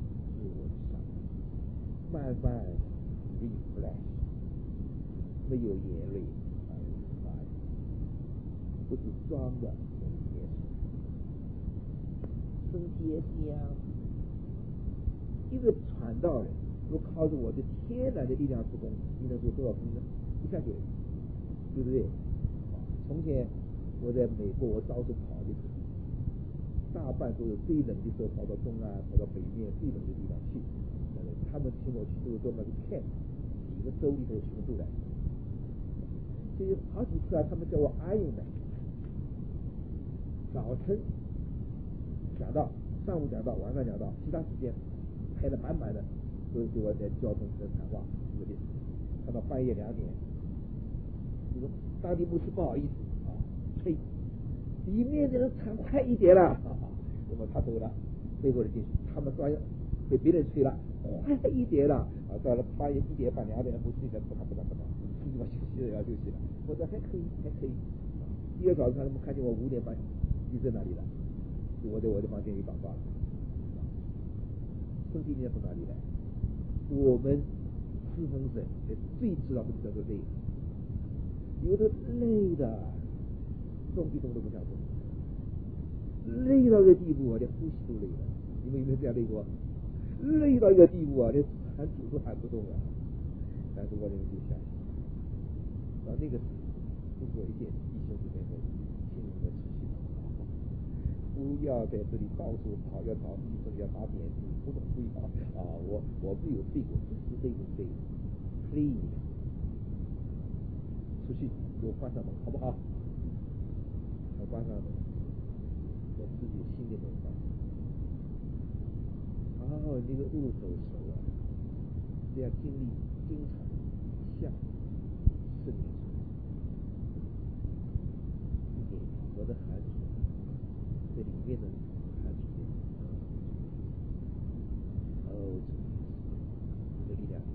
Speaker 2: 慢慢 refresh， 没有眼泪啊，不是装的耶稣，身体也是一样。一个传道人，如果靠着我的天然的力量施工，你能做多少分呢？一下就，对不对？从前我在美国，我到处跑的时候，大半都是最冷的时候跑到东岸，跑到北面最冷的地方去。他们请我去都是做那个 camp， 几个州里头全部来。所以好几次啊，他们叫我 Iron Man。早晨讲到，上午讲到，晚上讲到，其他时间排得满满的，都是给我在交通的谈话，对不对？看到半夜两点，你说当地牧师不好意思啊，催，里面的人谈快一点了，那么他走了，背后的进去，他们说被别人催了，快一点了啊，到了半夜一点半两点，牧师在不打不打不打，自己把休息了要休息了，我说还可以还可以。第二早上他们看见我五点半你在哪里了？我在我的房间里祷告了。身体力量从哪里来？我们侍奉神最知道什么叫做累，有的累的动一动都不想动，累到一个地步啊，连呼吸都累了。你们有没有这样累过？累到一个地步啊，连喊主都喊不动了。但是我仍旧相信，到那个时候，如果一件弟兄姊妹们听你们持续，不要在这里到处跑，要找医生，要打点滴，不能不要啊！我我没有背过，只是累不累 ？Please， 出去给我关上门，好不好？我关上门，我自己心里面放。哦，那个握手手啊，这样经历经常像圣灵一点我的孩子在里面的孩子哦，这个力量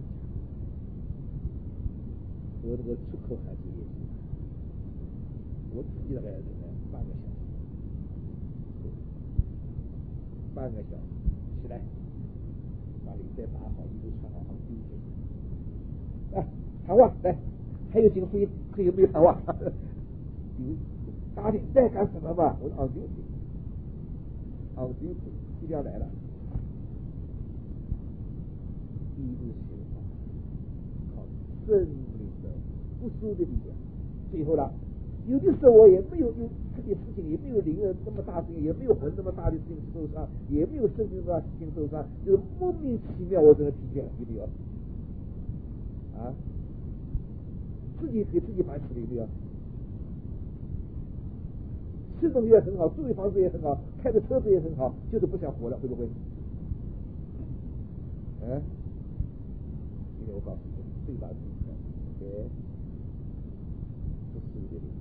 Speaker 2: 我那个出口孩子也是，我自己大概是半个小时，半个小时起来。把领带打好，衣服穿好，昂丢腿。啊，谈话来，还有几个福音，可以有没有谈话？有，打领带干什么嘛？我说昂丢腿，昂丢腿，一定要来了。一日循环，靠圣灵的不输的力量。最后了，有的时候我也没有有这些事情，也没有灵人那么大事情，也没有魂那么大的事情受伤，也没有圣经那么大事情受伤，就是莫名其妙我真的疲倦了，有没有？啊，自己给自己反省了有没有？吃东西也很好，住的房子也很好，开的车子也很好，就是不想活了，会不会？嗯、啊，今天我告诉你，最大的敌人，哎，不是这个。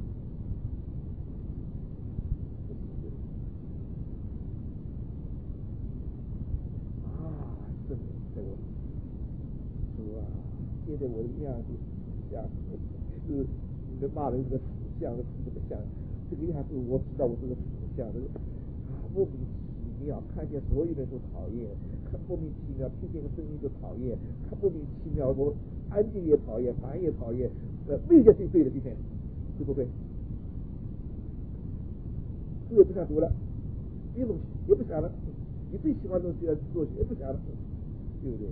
Speaker 2: 在我主啊，现在我的样子像是你们骂人这个死相，是这个像这个样子，我知道我这个死相，这个啊莫名其妙，看见所有人都讨厌，看莫名其妙，听见个声音就讨厌，看莫名其妙，我安静也讨厌，烦也讨厌，呃，没有一件事情对的，今天对不对？书也不想读了，运动也不想了，你最喜欢的东西要做也不想了。对不对？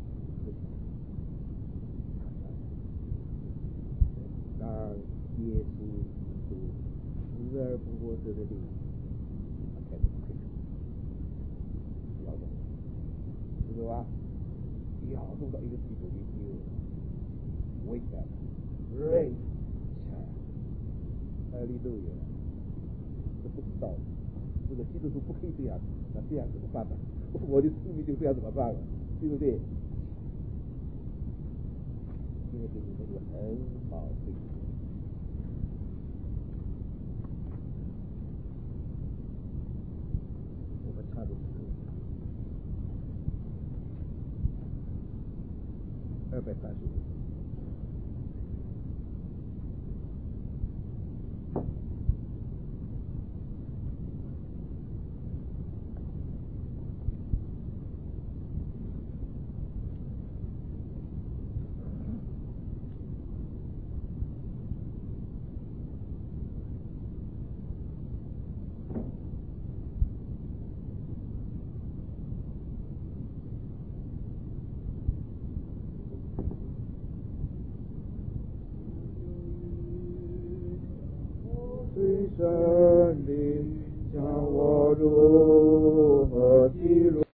Speaker 2: 当耶稣基督死而复活者的灵，他开始退出，摇动，知道吧？摇动到一个地步，你就 wake up, raise, child， 哈利路亚！这不知道，这个基督徒不可以这样，那这样怎么办呢？我的生命就这样怎么办了？对不对？今天给你们一个很好的，我们唱的是二百三十五。 胜利，将我如何记录？